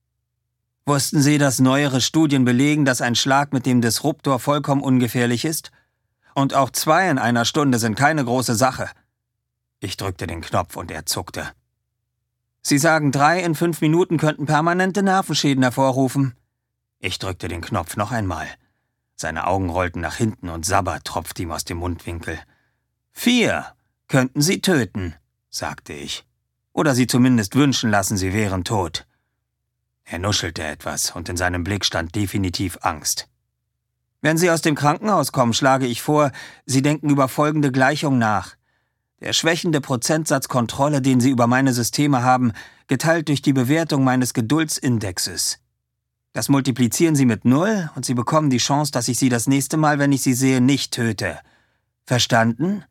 »Wussten Sie, dass neuere Studien belegen, dass ein Schlag mit dem Disruptor vollkommen ungefährlich ist? Und auch 2 in einer Stunde sind keine große Sache.« Ich drückte den Knopf und er zuckte. »Sie sagen, 3 in 5 Minuten könnten permanente Nervenschäden hervorrufen.« Ich drückte den Knopf noch einmal. Seine Augen rollten nach hinten und Sabber tropfte ihm aus dem Mundwinkel. 4 könnten Sie töten, sagte ich. Oder Sie zumindest wünschen lassen, Sie wären tot. Er nuschelte etwas und in seinem Blick stand definitiv Angst. »Wenn Sie aus dem Krankenhaus kommen, schlage ich vor, Sie denken über folgende Gleichung nach. Der schwächende Prozentsatz Kontrolle, den Sie über meine Systeme haben, geteilt durch die Bewertung meines Geduldsindexes. Das multiplizieren Sie mit 0 und Sie bekommen die Chance, dass ich Sie das nächste Mal, wenn ich Sie sehe, nicht töte. Verstanden?«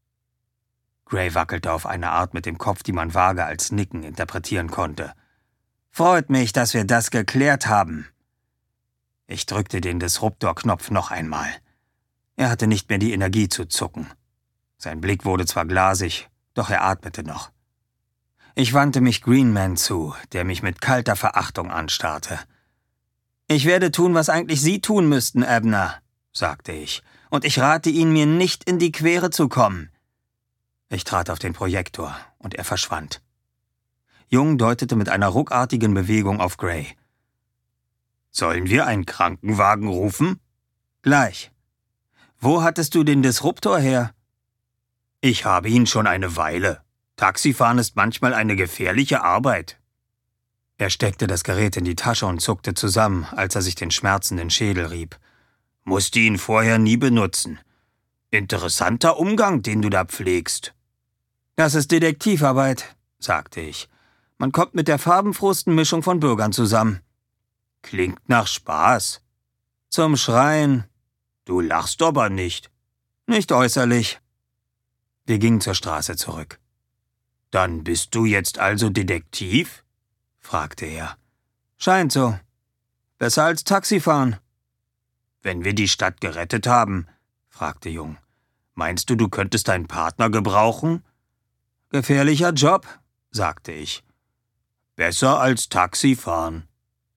Gray wackelte auf eine Art mit dem Kopf, die man vage als Nicken interpretieren konnte. »Freut mich, dass wir das geklärt haben.« Ich drückte den Disruptor-Knopf noch einmal. Er hatte nicht mehr die Energie zu zucken. Sein Blick wurde zwar glasig, doch er atmete noch. Ich wandte mich Greenman zu, der mich mit kalter Verachtung anstarrte. »Ich werde tun, was eigentlich Sie tun müssten, Abner«, sagte ich, »und ich rate Ihnen, mir nicht in die Quere zu kommen.« Ich trat auf den Projektor und er verschwand. Jung deutete mit einer ruckartigen Bewegung auf Gray. »Sollen wir einen Krankenwagen rufen?« »Gleich. Wo hattest du den Disruptor her?« »Ich habe ihn schon eine Weile. Taxifahren ist manchmal eine gefährliche Arbeit.« Er steckte das Gerät in die Tasche und zuckte zusammen, als er sich den schmerzenden Schädel rieb. »Musste ihn vorher nie benutzen. Interessanter Umgang, den du da pflegst.« »Das ist Detektivarbeit«, sagte ich. »Man kommt mit der farbenfrohsten Mischung von Bürgern zusammen.« »Klingt nach Spaß.« »Zum Schreien.« »Du lachst aber nicht.« »Nicht äußerlich.« Wir gingen zur Straße zurück. »Dann bist du jetzt also Detektiv?« fragte er. »Scheint so. Besser als Taxifahren.« »Wenn wir die Stadt gerettet haben«, fragte Jung, »meinst du, du könntest deinen Partner gebrauchen?« »Gefährlicher Job«, sagte ich. »Besser als Taxifahren.«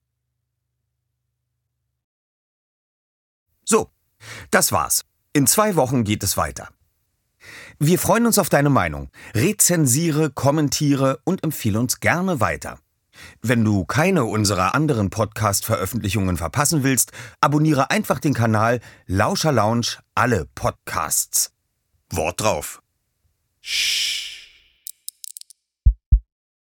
So, das war's. In 2 Wochen geht es weiter. Wir freuen uns auf deine Meinung. Rezensiere, kommentiere und empfehle uns gerne weiter. Wenn du keine unserer anderen Podcast-Veröffentlichungen verpassen willst, abonniere einfach den Kanal Lauscher Lounge alle Podcasts. Wort drauf.